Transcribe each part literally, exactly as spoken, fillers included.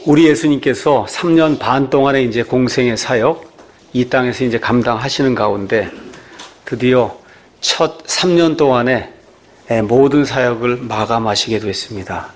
우리 예수님께서 삼 년 반 동안의 이제 공생의 사역, 이 땅에서 이제 감당하시는 가운데 드디어 첫 삼 년 동안의 모든 사역을 마감하시게 됐습니다.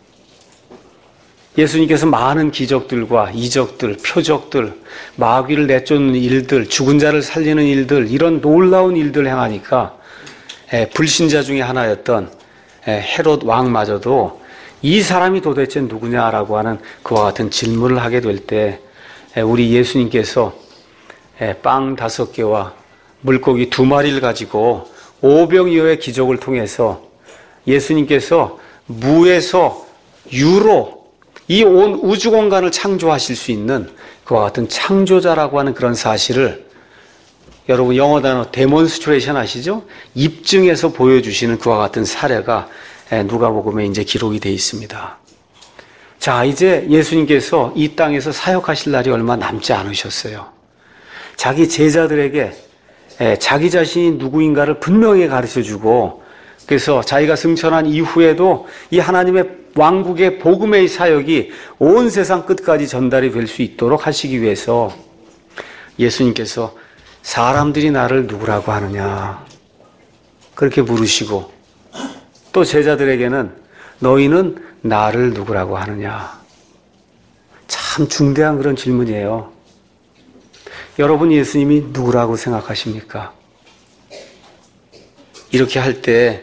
예수님께서 많은 기적들과 이적들, 표적들, 마귀를 내쫓는 일들, 죽은 자를 살리는 일들, 이런 놀라운 일들을 행하니까 불신자 중에 하나였던 헤롯 왕마저도 이 사람이 도대체 누구냐라고 하는 그와 같은 질문을 하게 될 때 우리 예수님께서 빵 다섯 개와 물고기 두 마리를 가지고 오병이어의 기적을 통해서 예수님께서 무에서 유로 이 온 우주 공간을 창조하실 수 있는 그와 같은 창조자라고 하는 그런 사실을 여러분 영어 단어 데몬스트레이션 아시죠? 입증해서 보여주시는 그와 같은 사례가 누가복음에 이제 기록이 되어 있습니다. 자, 이제 예수님께서 이 땅에서 사역하실 날이 얼마 남지 않으셨어요. 자기 제자들에게 자기 자신이 누구인가를 분명히 가르쳐주고, 그래서 자기가 승천한 이후에도 이 하나님의 왕국의 복음의 사역이 온 세상 끝까지 전달이 될 수 있도록 하시기 위해서 예수님께서 사람들이 나를 누구라고 하느냐 그렇게 물으시고, 또 제자들에게는 너희는 나를 누구라고 하느냐. 참 중대한 그런 질문이에요. 여러분 예수님이 누구라고 생각하십니까? 이렇게 할 때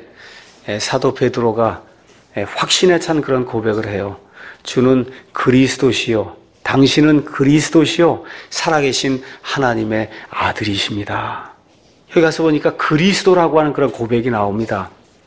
사도 베드로가 확신에 찬 그런 고백을 해요. 주는 그리스도시요, 당신은 그리스도시요, 살아계신 하나님의 아들이십니다. 여기 가서 보니까 그리스도라고 하는 그런 고백이 나옵니다.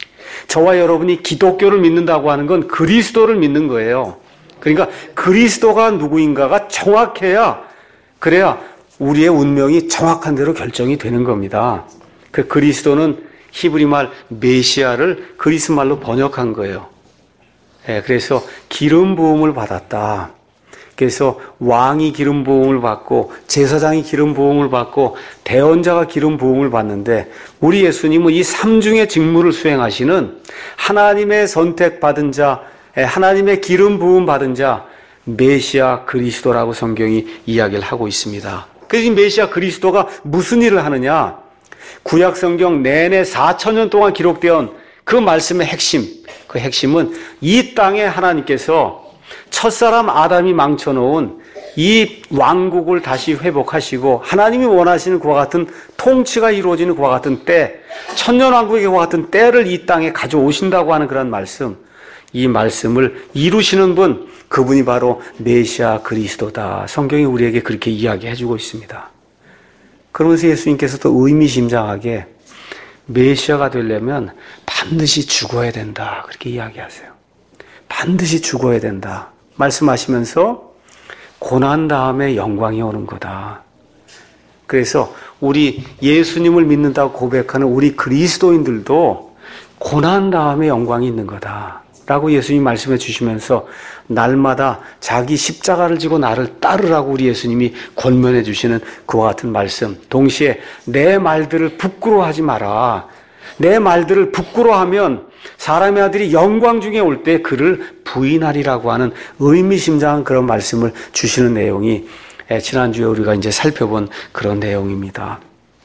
저와 여러분이 기독교를 믿는다고 하는 건 그리스도를 믿는 거예요. 그러니까 그리스도가 누구인가가 정확해야, 그래야 우리의 운명이 정확한 대로 결정이 되는 겁니다. 그 그리스도는 히브리 말 메시아를 그리스 말로 번역한 거예요. 예, 그래서 기름 부음을 받았다. 그래서 왕이 기름 부음을 받고 제사장이 기름 부음을 받고 대언자가 기름 부음을 받는데, 우리 예수님은 이 삼중의 직무를 수행하시는 하나님의 선택받은 자, 하나님의 기름 부음 받은 자, 메시아 그리스도라고 성경이 이야기를 하고 있습니다. 그래서 이 메시아 그리스도가 무슨 일을 하느냐? 구약 성경 내내 사천 년 동안 기록되어 그 말씀의 핵심, 그 핵심은 이 땅에 하나님께서 첫사람 아담이 망쳐놓은 이 왕국을 다시 회복하시고 하나님이 원하시는 그와 같은 통치가 이루어지는 그와 같은 때, 천년왕국의 그와 같은 때를 이 땅에 가져오신다고 하는 그런 말씀, 이 말씀을 이루시는 분, 그분이 바로 메시아 그리스도다. 성경이 우리에게 그렇게 이야기해주고 있습니다. 그러면서 예수님께서 또 의미심장하게 메시아가 되려면 반드시 죽어야 된다 그렇게 이야기하세요. 반드시 죽어야 된다 말씀하시면서 고난 다음에 영광이 오는 거다. 그래서 우리 예수님을 믿는다고 고백하는 우리 그리스도인들도 고난 다음에 영광이 있는 거다 라고 예수님이 말씀해 주시면서 날마다 자기 십자가를 지고 나를 따르라고 우리 예수님이 권면해 주시는 그와 같은 말씀, 동시에 내 말들을 부끄러워하지 마라. 내 말들을 부끄러워하면 사람의 아들이 영광 중에 올 때 그를 부인하리라고 하는 의미심장한 그런 말씀을 주시는 내용이 지난주에 우리가 이제 살펴본 그런 내용입니다.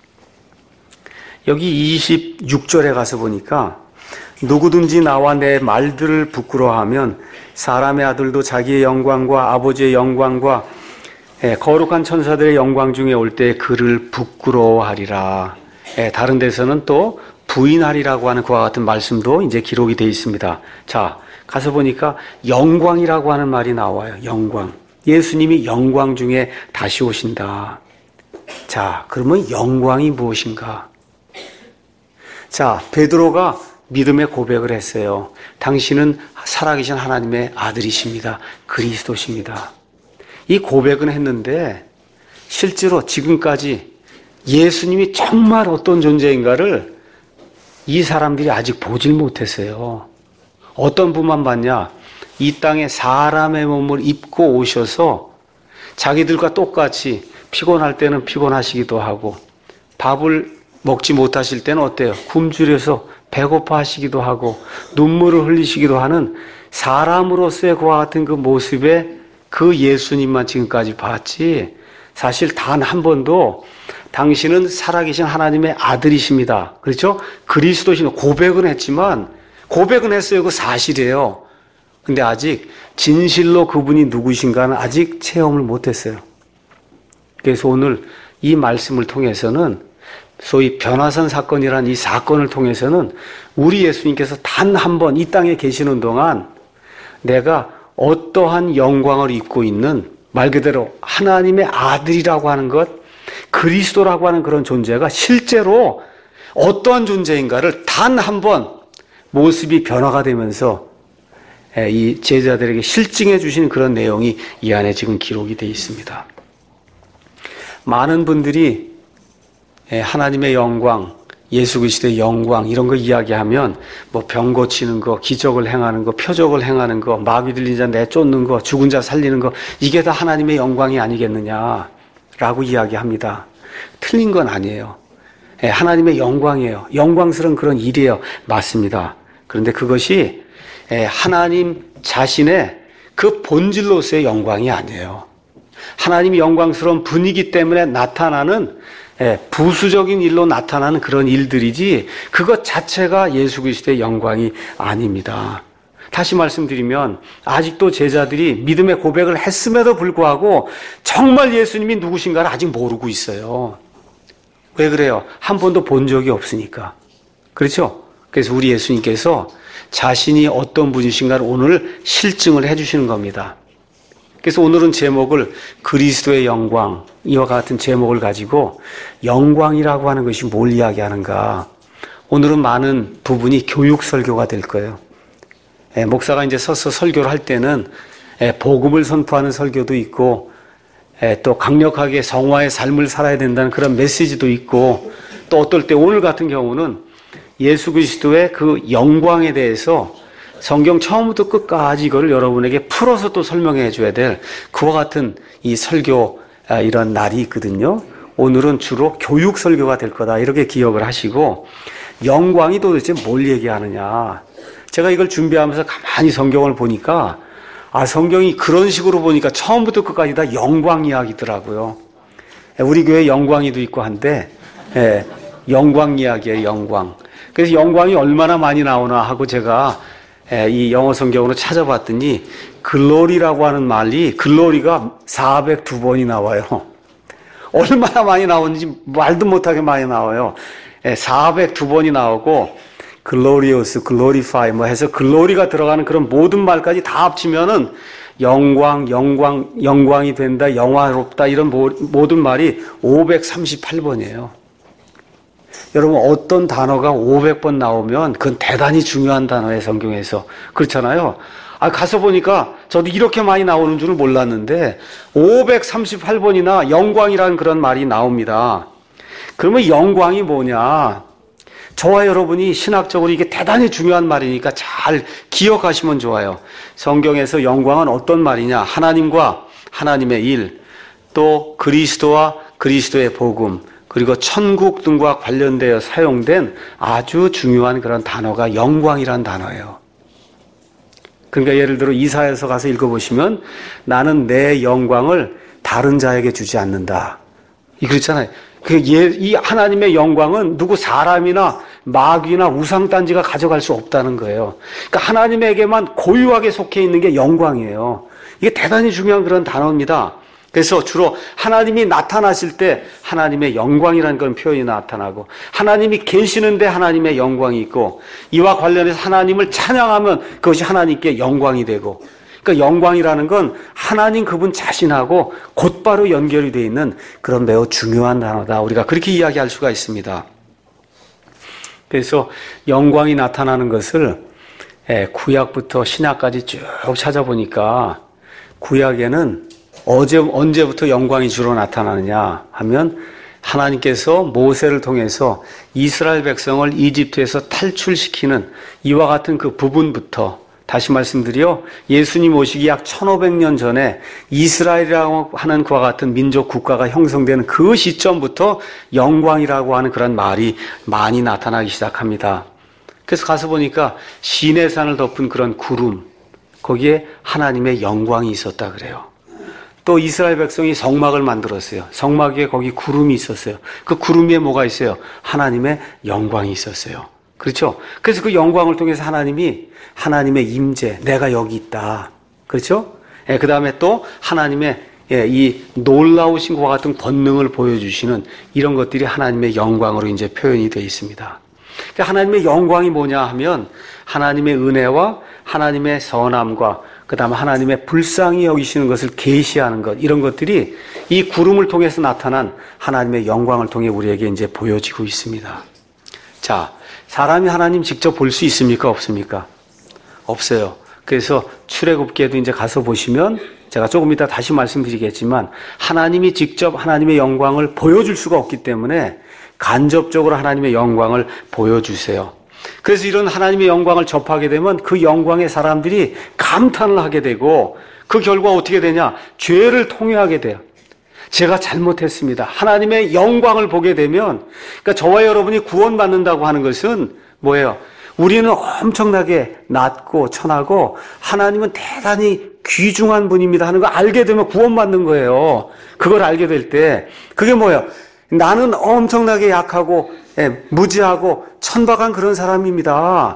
여기 이십육 절에 가서 보니까 누구든지 나와 내 말들을 부끄러워하면 사람의 아들도 자기의 영광과 아버지의 영광과 거룩한 천사들의 영광 중에 올 때 그를 부끄러워하리라. 다른 데서는 또 부인하리라고 하는 그와 같은 말씀도 이제 기록이 되어 있습니다. 자, 가서 보니까 영광이라고 하는 말이 나와요. 영광. 예수님이 영광 중에 다시 오신다. 자, 그러면 영광이 무엇인가? 자, 베드로가 믿음의 고백을 했어요. 당신은 살아계신 하나님의 아들이십니다. 그리스도십니다. 이 고백은 했는데 실제로 지금까지 예수님이 정말 어떤 존재인가를 이 사람들이 아직 보질 못했어요. 어떤 분만 봤냐? 이 땅에 사람의 몸을 입고 오셔서 자기들과 똑같이 피곤할 때는 피곤하시기도 하고 밥을 먹지 못하실 때는 어때요? 굶주려서 배고파 하시기도 하고 눈물을 흘리시기도 하는 사람으로서의 그와 같은 그 모습에 그 예수님만 지금까지 봤지 사실 단 한 번도 당신은 살아계신 하나님의 아들이십니다. 그렇죠? 그리스도신 고백은 했지만 고백은 했어요. 그 사실이에요. 근데 아직 진실로 그분이 누구신가는 아직 체험을 못했어요. 그래서 오늘 이 말씀을 통해서는 소위 변화산 사건이라는 이 사건을 통해서는 우리 예수님께서 단 한 번 이 땅에 계시는 동안 내가 어떠한 영광을 입고 있는 말 그대로 하나님의 아들이라고 하는 것, 그리스도라고 하는 그런 존재가 실제로 어떠한 존재인가를 단 한 번 모습이 변화가 되면서 이 제자들에게 실증해 주신 그런 내용이 이 안에 지금 기록이 되어 있습니다. 많은 분들이 하나님의 영광, 예수 그리스도의 영광 이런 거 이야기하면 뭐 병 고치는 거, 기적을 행하는 거, 표적을 행하는 거, 마귀 들린 자 내쫓는 거, 죽은 자 살리는 거 이게 다 하나님의 영광이 아니겠느냐라고 이야기합니다. 틀린 건 아니에요. 하나님의 영광이에요. 영광스러운 그런 일이에요. 맞습니다. 그런데 그것이 하나님 자신의 그 본질로서의 영광이 아니에요. 하나님이 영광스러운 분위기 때문에 나타나는 부수적인 일로 나타나는 그런 일들이지 그것 자체가 예수 그리스도의 영광이 아닙니다. 다시 말씀드리면 아직도 제자들이 믿음의 고백을 했음에도 불구하고 정말 예수님이 누구신가를 아직 모르고 있어요. 왜 그래요? 한 번도 본 적이 없으니까. 그렇죠? 그래서 우리 예수님께서 자신이 어떤 분이신가를 오늘 실증을 해주시는 겁니다. 그래서 오늘은 제목을 그리스도의 영광, 이와 같은 제목을 가지고 영광이라고 하는 것이 뭘 이야기하는가. 오늘은 많은 부분이 교육 설교가 될 거예요. 예, 목사가 이제 서서 설교를 할 때는 예, 복음을 선포하는 설교도 있고 예, 또 강력하게 성화의 삶을 살아야 된다는 그런 메시지도 있고 또 어떨 때 오늘 같은 경우는 예수 그리스도의 그 영광에 대해서 성경 처음부터 끝까지 이거를 여러분에게 풀어서 또 설명해 줘야 될 그와 같은 이 설교 이런 날이 있거든요. 오늘은 주로 교육 설교가 될 거다 이렇게 기억을 하시고 영광이 도대체 뭘 얘기하느냐. 제가 이걸 준비하면서 가만히 성경을 보니까 아 성경이 그런 식으로 보니까 처음부터 끝까지 다 영광 이야기더라고요. 우리 교회 영광이도 있고 한데 예, 영광 이야기예요. 영광. 그래서 영광이 얼마나 많이 나오나 하고 제가 이 영어 성경으로 찾아봤더니 글로리라고 하는 말이 글로리가 사백이 번이 나와요. 얼마나 많이 나오는지 말도 못하게 많이 나와요. 사백이 번이 나오고 글로리오스, 글로리파이 뭐 해서 글로리가 들어가는 그런 모든 말까지 다 합치면은 영광, 영광, 영광이 된다, 영화롭다 이런 모든 말이 오백삼십팔 번이에요. 여러분 어떤 단어가 오백 번 나오면 그건 대단히 중요한 단어예요. 성경에서. 그렇잖아요. 아 가서 보니까 저도 이렇게 많이 나오는 줄은 몰랐는데 오백삼십팔 번이나 영광이라는 그런 말이 나옵니다. 그러면 영광이 뭐냐? 저와 여러분이 신학적으로 이게 대단히 중요한 말이니까 잘 기억하시면 좋아요. 성경에서 영광은 어떤 말이냐? 하나님과 하나님의 일, 또 그리스도와 그리스도의 복음, 그리고 천국 등과 관련되어 사용된 아주 중요한 그런 단어가 영광이란 단어예요. 그러니까 예를 들어 이사야서 가서 읽어보시면 나는 내 영광을 다른 자에게 주지 않는다. 이 그렇잖아요. 이 하나님의 영광은 누구 사람이나 마귀나 우상단지가 가져갈 수 없다는 거예요. 그러니까 하나님에게만 고유하게 속해 있는 게 영광이에요. 이게 대단히 중요한 그런 단어입니다. 그래서 주로 하나님이 나타나실 때 하나님의 영광이라는 그런 표현이 나타나고 하나님이 계시는데 하나님의 영광이 있고 이와 관련해서 하나님을 찬양하면 그것이 하나님께 영광이 되고 그러니까 영광이라는 건 하나님 그분 자신하고 곧바로 연결이 되어 있는 그런 매우 중요한 단어다. 우리가 그렇게 이야기할 수가 있습니다. 그래서 영광이 나타나는 것을 구약부터 신약까지 쭉 찾아보니까 구약에는 어제, 언제부터 영광이 주로 나타나느냐 하면 하나님께서 모세를 통해서 이스라엘 백성을 이집트에서 탈출시키는 이와 같은 그 부분부터 다시 말씀드려 예수님 오시기 약 천오백 년 전에 이스라엘이라고 하는 그와 같은 민족 국가가 형성되는 그 시점부터 영광이라고 하는 그런 말이 많이 나타나기 시작합니다. 그래서 가서 보니까 시내산을 덮은 그런 구름 거기에 하나님의 영광이 있었다 그래요. 또 이스라엘 백성이 성막을 만들었어요. 성막 위에 거기 구름이 있었어요. 그 구름 위에 뭐가 있어요? 하나님의 영광이 있었어요. 그렇죠? 그래서 그 영광을 통해서 하나님이 하나님의 임재, 내가 여기 있다. 그렇죠? 예, 그 다음에 또 하나님의 예, 이 놀라우신 것과 같은 권능을 보여주시는 이런 것들이 하나님의 영광으로 이제 표현이 되어 있습니다. 그러니까 하나님의 영광이 뭐냐 하면 하나님의 은혜와 하나님의 선함과 그 다음에 하나님의 불쌍히 여기시는 것을 계시하는 것, 이런 것들이 이 구름을 통해서 나타난 하나님의 영광을 통해 우리에게 이제 보여지고 있습니다. 자, 사람이 하나님 직접 볼 수 있습니까? 없습니까? 없어요. 그래서 출애굽기에도 이제 가서 보시면 제가 조금 이따 다시 말씀드리겠지만 하나님이 직접 하나님의 영광을 보여줄 수가 없기 때문에 간접적으로 하나님의 영광을 보여주세요. 그래서 이런 하나님의 영광을 접하게 되면 그 영광의 사람들이 감탄을 하게 되고 그 결과 어떻게 되냐? 죄를 통회하게 돼요. 제가 잘못했습니다. 하나님의 영광을 보게 되면, 그러니까 저와 여러분이 구원받는다고 하는 것은 뭐예요? 우리는 엄청나게 낮고 천하고 하나님은 대단히 귀중한 분입니다 하는 거 알게 되면 구원받는 거예요. 그걸 알게 될 때 그게 뭐예요? 나는 엄청나게 약하고 예, 무지하고 천박한 그런 사람입니다.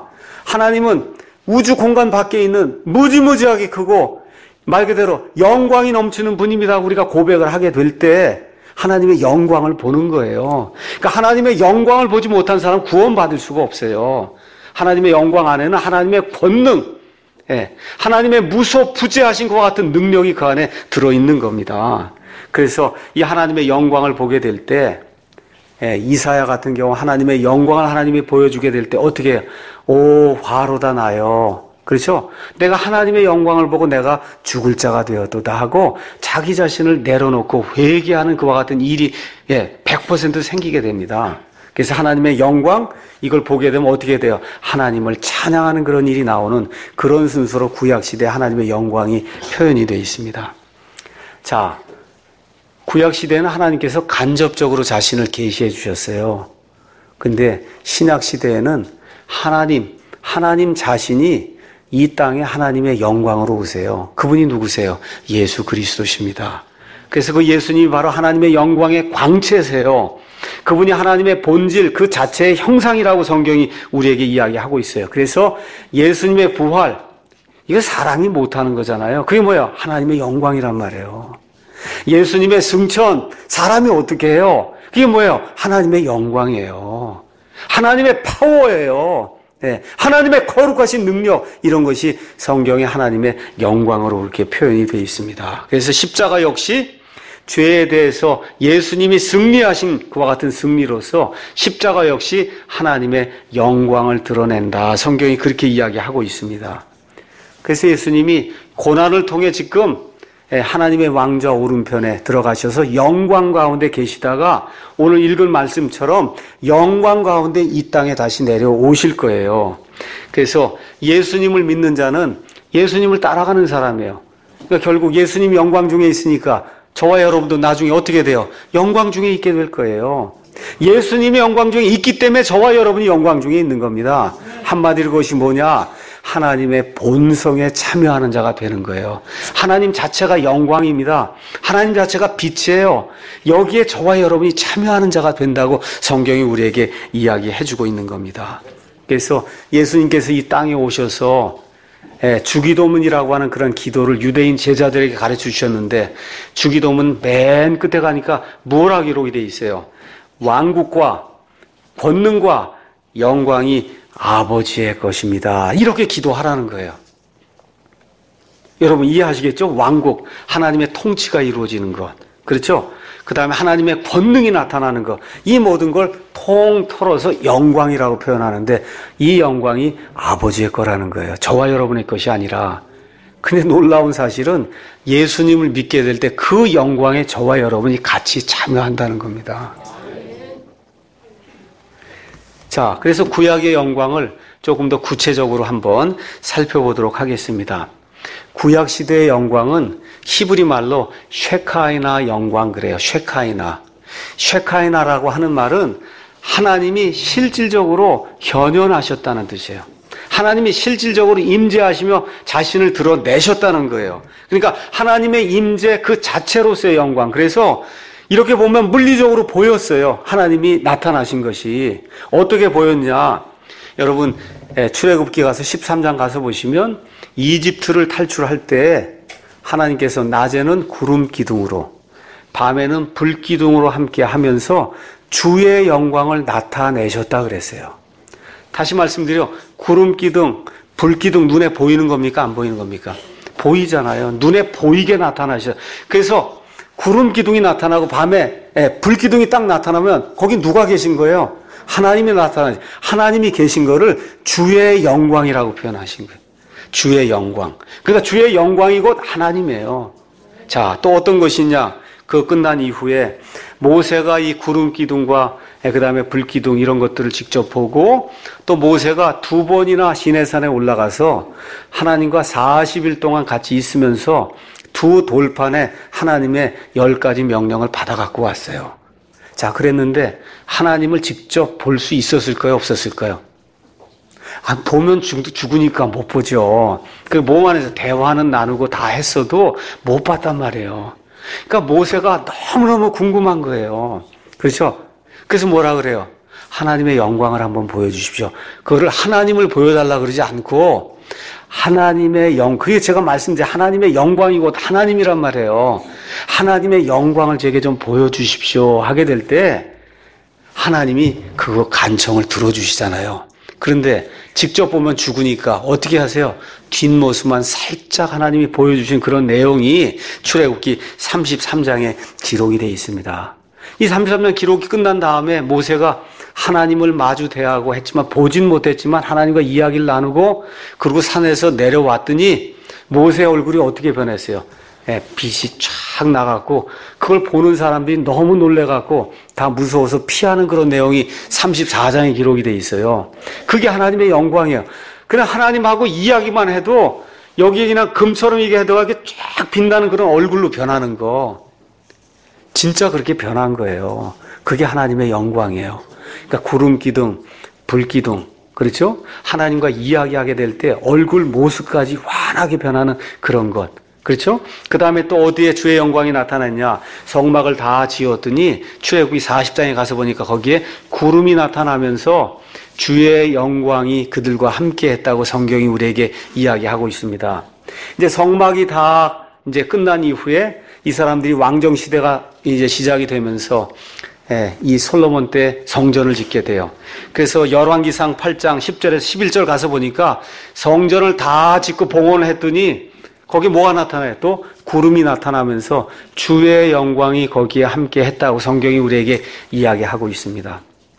하나님은 우주 공간 밖에 있는 무지무지하게 크고 말 그대로 영광이 넘치는 분입니다. 우리가 고백을 하게 될 때 하나님의 영광을 보는 거예요. 그러니까 하나님의 영광을 보지 못한 사람은 구원받을 수가 없어요. 하나님의 영광 안에는 하나님의 권능, 예, 하나님의 무소부재하신 것과 같은 능력이 그 안에 들어있는 겁니다. 그래서 이 하나님의 영광을 보게 될 때, 예, 이사야 같은 경우 하나님의 영광을 하나님이 보여주게 될 때 어떻게 해요? 오, 화로다 나요. 그렇죠? 내가 하나님의 영광을 보고 내가 죽을 자가 되었도다 하고 자기 자신을 내려놓고 회개하는 그와 같은 일이 예, 백 퍼센트 생기게 됩니다. 그래서 하나님의 영광, 이걸 보게 되면 어떻게 돼요? 하나님을 찬양하는 그런 일이 나오는 그런 순서로 구약시대에 하나님의 영광이 표현이 되어 있습니다. 자, 구약시대에는 하나님께서 간접적으로 자신을 계시해 주셨어요. 근데 신약시대에는 하나님, 하나님 자신이 이 땅에 하나님의 영광으로 오세요. 그분이 누구세요? 예수 그리스도십니다. 그래서 그 예수님이 바로 하나님의 영광의 광채세요. 그분이 하나님의 본질 그 자체의 형상이라고 성경이 우리에게 이야기하고 있어요. 그래서 예수님의 부활, 이거 사람이 못하는 거잖아요. 그게 뭐예요? 하나님의 영광이란 말이에요. 예수님의 승천, 사람이 어떻게 해요? 그게 뭐예요? 하나님의 영광이에요. 하나님의 파워예요. 네, 하나님의 거룩하신 능력, 이런 것이 성경에 하나님의 영광으로 이렇게 표현이 되어 있습니다. 그래서 십자가 역시 죄에 대해서 예수님이 승리하신 그와 같은 승리로서 십자가 역시 하나님의 영광을 드러낸다. 성경이 그렇게 이야기하고 있습니다. 그래서 예수님이 고난을 통해 지금 하나님의 왕좌 오른편에 들어가셔서 영광 가운데 계시다가 오늘 읽은 말씀처럼 영광 가운데 이 땅에 다시 내려오실 거예요. 그래서 예수님을 믿는 자는 예수님을 따라가는 사람이에요. 그러니까 결국 예수님 영광 중에 있으니까 저와 여러분도 나중에 어떻게 돼요? 영광 중에 있게 될 거예요. 예수님의 영광 중에 있기 때문에 저와 여러분이 영광 중에 있는 겁니다. 한마디로 그것이 뭐냐? 하나님의 본성에 참여하는 자가 되는 거예요. 하나님 자체가 영광입니다. 하나님 자체가 빛이에요. 여기에 저와 여러분이 참여하는 자가 된다고 성경이 우리에게 이야기해주고 있는 겁니다. 그래서 예수님께서 이 땅에 오셔서 주기도문이라고 하는 그런 기도를 유대인 제자들에게 가르쳐 주셨는데, 주기도문 맨 끝에 가니까 뭐라 기록이 되어 있어요? 왕국과 권능과 영광이 아버지의 것입니다. 이렇게 기도하라는 거예요. 여러분 이해하시겠죠? 왕국, 하나님의 통치가 이루어지는 것. 그렇죠? 그 다음에 하나님의 권능이 나타나는 것. 이 모든 걸 통틀어서 영광이라고 표현하는데 이 영광이 아버지의 거라는 거예요. 저와 여러분의 것이 아니라. 근데 놀라운 사실은 예수님을 믿게 될 때 그 영광에 저와 여러분이 같이 참여한다는 겁니다. 자, 그래서 구약의 영광을 조금 더 구체적으로 한번 살펴보도록 하겠습니다. 구약 시대의 영광은 히브리 말로 쉐카이나 영광 그래요. 쉐카이나. 쉐카이나라고 하는 말은 하나님이 실질적으로 현현하셨다는 뜻이에요. 하나님이 실질적으로 임재하시며 자신을 드러내셨다는 거예요. 그러니까 하나님의 임재 그 자체로서의 영광. 그래서 이렇게 보면 물리적으로 보였어요. 하나님이 나타나신 것이. 어떻게 보였냐? 여러분 출애굽기 가서 십삼 장 가서 보시면 이집트를 탈출할 때 하나님께서 낮에는 구름 기둥으로 밤에는 불 기둥으로 함께 하면서 주의 영광을 나타내셨다 그랬어요. 다시 말씀드려 구름 기둥, 불 기둥 눈에 보이는 겁니까? 안 보이는 겁니까? 보이잖아요. 눈에 보이게 나타나셔. 그래서 구름 기둥이 나타나고 밤에 예, 불 기둥이 딱 나타나면 거기 누가 계신 거예요? 하나님이 나타나시. 하나님이 계신 거를 주의 영광이라고 표현하신 거예요. 주의 영광. 그러니까 주의 영광이 곧 하나님이에요. 자, 또 어떤 것이냐? 그 끝난 이후에 모세가 이 구름 기둥과 그 다음에 불 기둥 이런 것들을 직접 보고 또 모세가 두 번이나 시내산에 올라가서 하나님과 사십 일 동안 같이 있으면서 두 돌판에 하나님의 열 가지 명령을 받아 갖고 왔어요. 자, 그랬는데 하나님을 직접 볼 수 있었을까요? 없었을까요? 아, 보면 죽, 죽으니까 못 보죠. 그 몸 안에서 대화는 나누고 다 했어도 못 봤단 말이에요. 그러니까 모세가 너무너무 궁금한 거예요. 그렇죠? 그래서 뭐라 그래요? 하나님의 영광을 한번 보여주십시오. 그거를 하나님을 보여달라 그러지 않고 하나님의 영, 그게 제가 말씀드린 하나님의 영광이 곧 하나님이란 말이에요. 하나님의 영광을 제게 좀 보여주십시오 하게 될 때 하나님이 그거 간청을 들어주시잖아요. 그런데 직접 보면 죽으니까 어떻게 하세요? 뒷모습만 살짝 하나님이 보여주신 그런 내용이 출애굽기 삼십삼 장에 기록이 되어 있습니다. 이 삼십삼 장 기록이 끝난 다음에 모세가 하나님을 마주 대하고 했지만 보진 못했지만 하나님과 이야기를 나누고 그리고 산에서 내려왔더니 모세의 얼굴이 어떻게 변했어요? 예, 빛이 쫙 나갔고 그걸 보는 사람들이 너무 놀래갖고 다 무서워서 피하는 그런 내용이 삼십사 장에 기록이 돼 있어요. 그게 하나님의 영광이에요. 그냥 하나님하고 이야기만 해도 여기 그냥 금처럼 이게 해도 이렇게 쫙 빛나는 그런 얼굴로 변하는 거. 진짜 그렇게 변한 거예요. 그게 하나님의 영광이에요. 그러니까 구름 기둥, 불 기둥, 그렇죠? 하나님과 이야기하게 될 때 얼굴 모습까지 환하게 변하는 그런 것. 그렇죠? 그 다음에 또 어디에 주의 영광이 나타났냐? 성막을 다 지었더니 출애굽기 사십 장에 가서 보니까 거기에 구름이 나타나면서 주의 영광이 그들과 함께 했다고 성경이 우리에게 이야기하고 있습니다. 이제 성막이 다 이제 끝난 이후에 이 사람들이 왕정 시대가 이제 시작이 되면서 예, 이 솔로몬 때 성전을 짓게 돼요. 그래서 열왕기상 팔 장 십 절에서 십일 절 가서 보니까 성전을 다 짓고 봉헌을 했더니 거기 뭐가 나타나요? 또 구름이 나타나면서 주의 영광이 거기에 함께 했다고 성경이 우리에게 이야기하고 있습니다.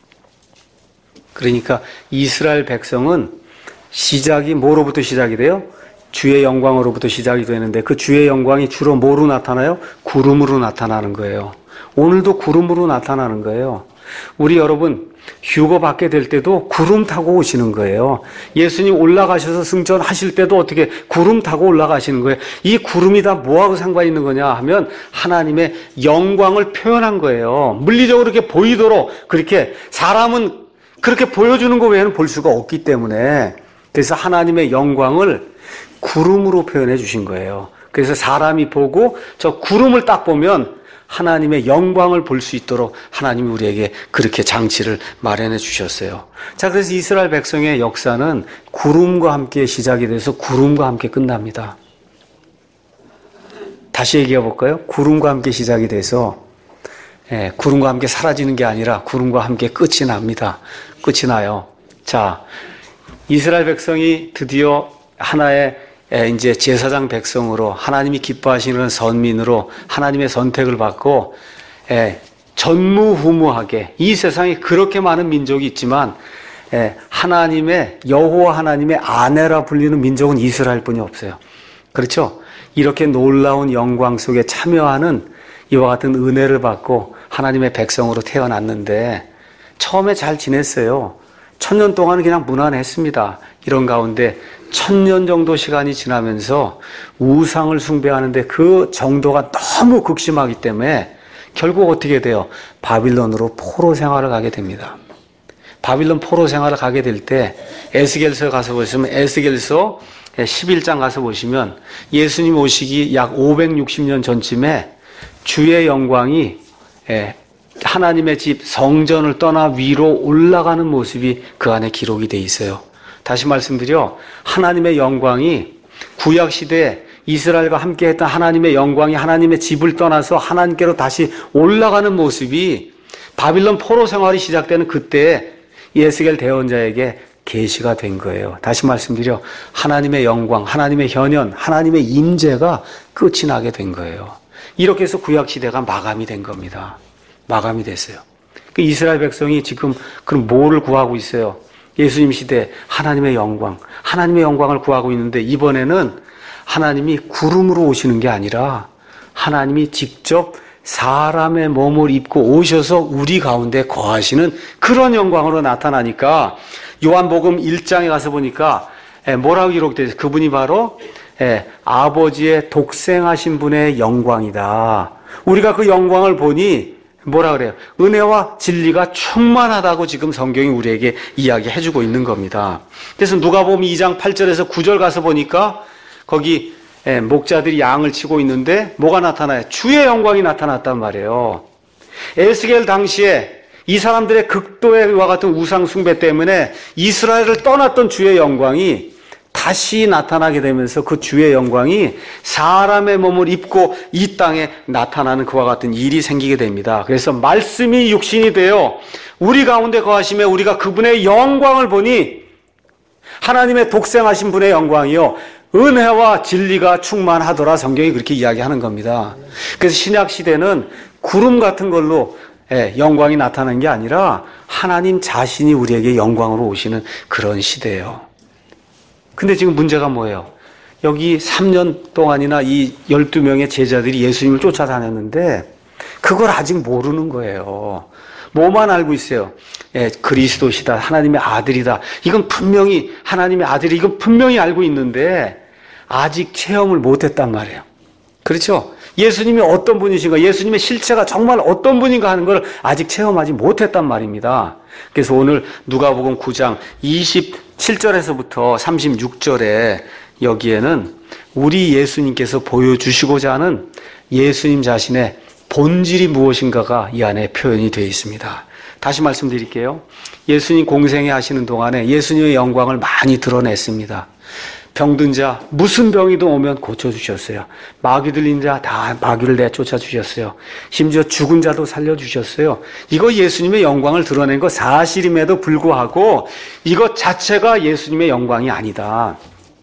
그러니까 이스라엘 백성은 시작이 뭐로부터 시작이 돼요? 주의 영광으로부터 시작이 되는데 그 주의 영광이 주로 뭐로 나타나요? 구름으로 나타나는 거예요. 오늘도 구름으로 나타나는 거예요. 우리 여러분 휴거 받게 될 때도 구름 타고 오시는 거예요. 예수님 올라가셔서 승천하실 때도 어떻게 구름 타고 올라가시는 거예요. 이 구름이 다 뭐하고 상관이 있는 거냐 하면 하나님의 영광을 표현한 거예요. 물리적으로 이렇게 보이도록 그렇게 사람은 그렇게 보여주는 거 외에는 볼 수가 없기 때문에 그래서 하나님의 영광을 구름으로 표현해 주신 거예요. 그래서 사람이 보고 저 구름을 딱 보면 하나님의 영광을 볼 수 있도록 하나님이 우리에게 그렇게 장치를 마련해 주셨어요. 자, 그래서 이스라엘 백성의 역사는 구름과 함께 시작이 돼서 구름과 함께 끝납니다. 다시 얘기해 볼까요? 구름과 함께 시작이 돼서 예, 구름과 함께 사라지는 게 아니라 구름과 함께 끝이 납니다. 끝이 나요. 자, 이스라엘 백성이 드디어 하나의 이제 제사장 백성으로 하나님이 기뻐하시는 선민으로 하나님의 선택을 받고 전무후무하게 이 세상에 그렇게 많은 민족이 있지만 하나님의 여호와 하나님의 아내라 불리는 민족은 이스라엘뿐이 없어요. 그렇죠? 이렇게 놀라운 영광 속에 참여하는 이와 같은 은혜를 받고 하나님의 백성으로 태어났는데 처음에 잘 지냈어요. 천년 동안은 그냥 무난했습니다. 이런 가운데 천년 정도 시간이 지나면서 우상을 숭배하는데 그 정도가 너무 극심하기 때문에 결국 어떻게 돼요? 바빌론으로 포로 생활을 가게 됩니다. 바빌론 포로 생활을 가게 될 때 에스겔서 가서 보시면 에스겔서 십일 장 가서 보시면 예수님 오시기 약 오백육십 년 전쯤에 주의 영광이 하나님의 집 성전을 떠나 위로 올라가는 모습이 그 안에 기록이 돼 있어요. 다시 말씀드려 하나님의 영광이 구약시대에 이스라엘과 함께했던 하나님의 영광이 하나님의 집을 떠나서 하나님께로 다시 올라가는 모습이 바빌론 포로 생활이 시작되는 그때에 에스겔 대언자에게 계시가 된 거예요. 다시 말씀드려 하나님의 영광, 하나님의 현현, 하나님의 임재가 끝이 나게 된 거예요. 이렇게 해서 구약시대가 마감이 된 겁니다. 마감이 됐어요. 그 이스라엘 백성이 지금 그럼 뭐를 구하고 있어요? 예수님 시대 하나님의 영광, 하나님의 영광을 구하고 있는데 이번에는 하나님이 구름으로 오시는 게 아니라 하나님이 직접 사람의 몸을 입고 오셔서 우리 가운데 거하시는 그런 영광으로 나타나니까 요한복음 일 장에 가서 보니까 뭐라고 기록되어 있어요? 그분이 바로 아버지의 독생하신 분의 영광이다. 우리가 그 영광을 보니 뭐라 그래요? 은혜와 진리가 충만하다고 지금 성경이 우리에게 이야기해주고 있는 겁니다. 그래서 누가복음 이 장 팔 절에서 구 절 가서 보니까 거기 목자들이 양을 치고 있는데 뭐가 나타나요? 주의 영광이 나타났단 말이에요. 에스겔 당시에 이 사람들의 극도의와 같은 우상 숭배 때문에 이스라엘을 떠났던 주의 영광이 다시 나타나게 되면서 그 주의 영광이 사람의 몸을 입고 이 땅에 나타나는 그와 같은 일이 생기게 됩니다. 그래서 말씀이 육신이 되어 우리 가운데 거하심에 우리가 그분의 영광을 보니 하나님의 독생하신 분의 영광이요 은혜와 진리가 충만하더라. 성경이 그렇게 이야기하는 겁니다. 그래서 신약 시대는 구름 같은 걸로 영광이 나타나는 게 아니라 하나님 자신이 우리에게 영광으로 오시는 그런 시대예요. 근데 지금 문제가 뭐예요? 여기 삼 년 동안이나 이 열두 명의 제자들이 예수님을 쫓아다녔는데 그걸 아직 모르는 거예요. 뭐만 알고 있어요? 예, 그리스도시다. 하나님의 아들이다. 이건 분명히 하나님의 아들이 이건 분명히 알고 있는데 아직 체험을 못했단 말이에요. 그렇죠? 예수님이 어떤 분이신가, 예수님의 실체가 정말 어떤 분인가 하는 걸 아직 체험하지 못했단 말입니다. 그래서 오늘 누가복음 구 장 이십칠 절에서부터 삼십육 절에 여기에는 우리 예수님께서 보여주시고자 하는 예수님 자신의 본질이 무엇인가가 이 안에 표현이 되어 있습니다. 다시 말씀드릴게요. 예수님 공생애 하시는 동안에 예수님의 영광을 많이 드러냈습니다. 병든 자 무슨 병이든 오면 고쳐주셨어요. 마귀 들린 자 다 마귀를 내쫓아 주셨어요. 심지어 죽은 자도 살려주셨어요. 이거 예수님의 영광을 드러낸 거 사실임에도 불구하고 이것 자체가 예수님의 영광이 아니다.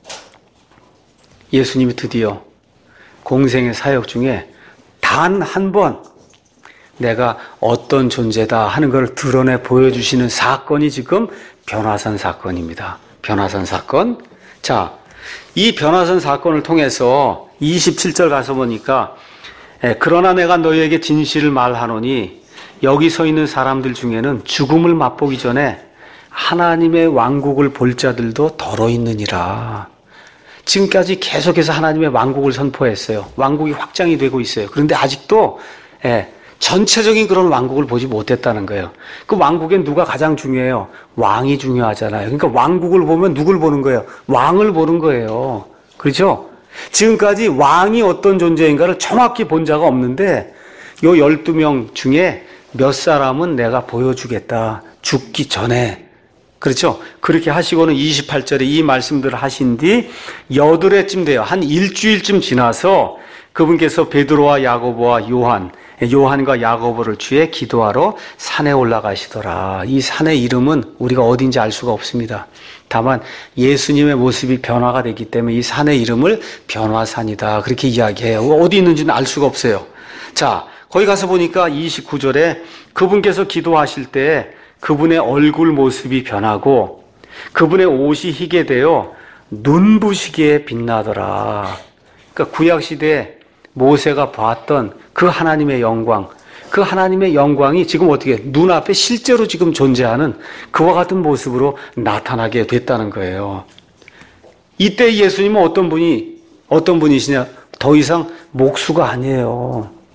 예수님이 드디어 공생의 사역 중에 단 한 번 내가 어떤 존재다 하는 걸 드러내 보여주시는 사건이 지금 변화산 사건입니다. 변화산 사건. 자, 이 변화산 사건을 통해서 이십칠 절 가서 보니까 그러나 내가 너희에게 진실을 말하노니 여기 서 있는 사람들 중에는 죽음을 맛보기 전에 하나님의 왕국을 볼 자들도 더러 있느니라. 지금까지 계속해서 하나님의 왕국을 선포했어요. 왕국이 확장이 되고 있어요. 그런데 아직도 예, 전체적인 그런 왕국을 보지 못했다는 거예요. 그 왕국엔 누가 가장 중요해요? 왕이 중요하잖아요. 그러니까 왕국을 보면 누굴 보는 거예요? 왕을 보는 거예요. 그렇죠? 지금까지 왕이 어떤 존재인가를 정확히 본 자가 없는데 요 열두 명 중에 몇 사람은 내가 보여주겠다. 죽기 전에. 그렇죠? 그렇게 하시고는 이십팔 절에 이 말씀들을 하신 뒤 여드레쯤 돼요. 한 일주일쯤 지나서 그분께서 베드로와 야고보와 요한, 요한과 야고보를 취해 기도하러 산에 올라가시더라. 이 산의 이름은 우리가 어딘지 알 수가 없습니다. 다만 예수님의 모습이 변화가 됐기 때문에 이 산의 이름을 변화산이다. 그렇게 이야기해요. 어디 있는지는 알 수가 없어요. 자, 거기 가서 보니까 이십구 절에 그분께서 기도하실 때 그분의 얼굴 모습이 변하고 그분의 옷이 희게 되어 눈부시게 빛나더라. 그러니까 구약시대에 모세가 봤던 그 하나님의 영광, 그 하나님의 영광이 지금 어떻게 눈앞에 실제로 지금 존재하는 그와 같은 모습으로 나타나게 됐다는 거예요. 이때 예수님은 어떤 분이, 어떤 분이시냐? 더 이상 목수가 아니에요.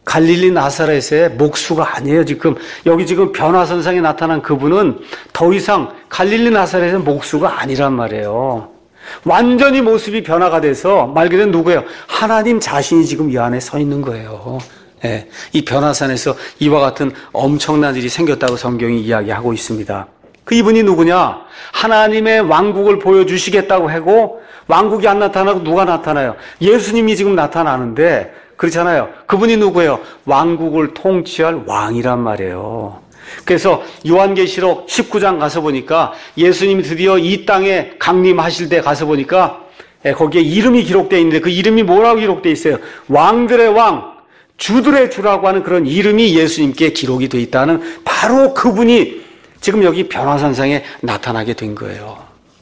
갈릴리 나사렛의 목수가 아니에요. 지금 여기 지금 변화선상에 나타난 그분은 더 이상 갈릴리 나사렛의 목수가 아니란 말이에요. 완전히 모습이 변화가 돼서 말 그대로 누구예요? 하나님 자신이 지금 이 안에 서 있는 거예요. 예, 이 변화산에서 이와 같은 엄청난 일이 생겼다고 성경이 이야기하고 있습니다. 그 이분이 누구냐? 하나님의 왕국을 보여주시겠다고 하고 왕국이 안 나타나고 누가 나타나요? 예수님이 지금 나타나는데 그렇잖아요. 그분이 누구예요? 왕국을 통치할 왕이란 말이에요. 그래서 요한계시록 십구 장 가서 보니까 예수님이 드디어 이 땅에 강림하실 때 가서 보니까 거기에 이름이 기록되어 있는데 그 이름이 뭐라고 기록되어 있어요? 왕들의 왕, 주들의 주라고 하는 그런 이름이 예수님께 기록이 되어 있다는 바로 그분이 지금 여기 변화산상에 나타나게 된 거예요.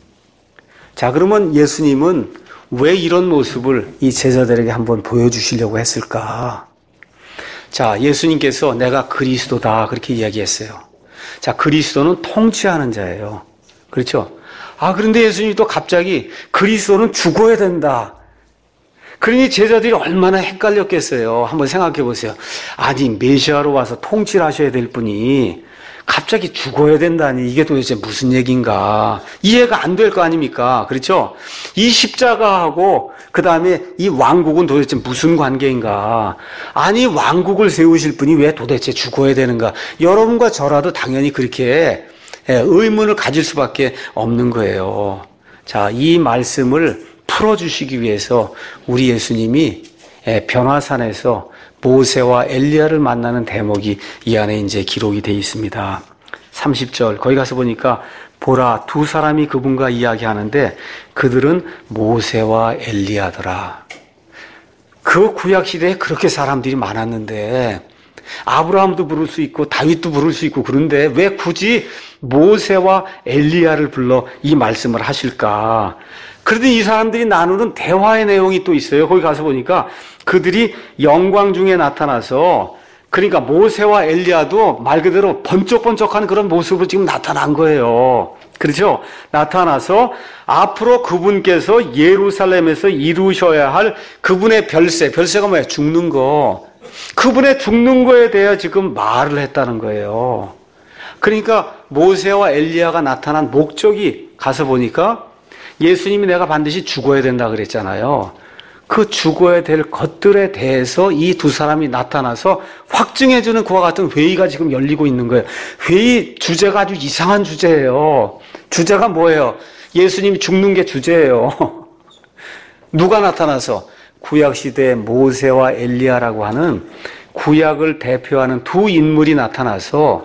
자, 그러면 예수님은 왜 이런 모습을 이 제자들에게 한번 보여주시려고 했을까? 자, 예수님께서 내가 그리스도다 그렇게 이야기했어요. 자, 그리스도는 통치하는 자예요. 그렇죠? 아, 그런데 예수님이 또 갑자기 그리스도는 죽어야 된다. 그러니 제자들이 얼마나 헷갈렸겠어요. 한번 생각해 보세요. 아니, 메시아로 와서 통치를 하셔야 될 분이 갑자기 죽어야 된다니 이게 도대체 무슨 얘기인가. 이해가 안 될 거 아닙니까? 그렇죠? 이 십자가하고 그 다음에 이 왕국은 도대체 무슨 관계인가. 아니, 왕국을 세우실 분이 왜 도대체 죽어야 되는가. 여러분과 저라도 당연히 그렇게 의문을 가질 수밖에 없는 거예요. 자, 이 말씀을 풀어주시기 위해서 우리 예수님이 변화산에서 모세와 엘리야를 만나는 대목이 이 안에 이제 기록이 되어 있습니다. 삼십 절 거기 가서 보니까 보라 두 사람이 그분과 이야기하는데 그들은 모세와 엘리야더라. 그 구약 시대에 그렇게 사람들이 많았는데 아브라함도 부를 수 있고 다윗도 부를 수 있고 그런데 왜 굳이 모세와 엘리야를 불러 이 말씀을 하실까? 그런데 이 사람들이 나누는 대화의 내용이 또 있어요. 거기 가서 보니까 그들이 영광 중에 나타나서 그러니까 모세와 엘리야도 말 그대로 번쩍번쩍하는 그런 모습으로 지금 나타난 거예요. 그렇죠? 나타나서 앞으로 그분께서 예루살렘에서 이루셔야 할 그분의 별세, 별세가 뭐예요? 죽는 거. 그분의 죽는 거에 대해 지금 말을 했다는 거예요. 그러니까 모세와 엘리야가 나타난 목적이 가서 보니까 예수님이 내가 반드시 죽어야 된다 그랬잖아요. 그 죽어야 될 것들에 대해서 이 두 사람이 나타나서 확증해주는 그와 같은 회의가 지금 열리고 있는 거예요. 회의 주제가 아주 이상한 주제예요. 주제가 뭐예요? 예수님이 죽는 게 주제예요. 누가 나타나서? 구약시대의 모세와 엘리야라고 하는 구약을 대표하는 두 인물이 나타나서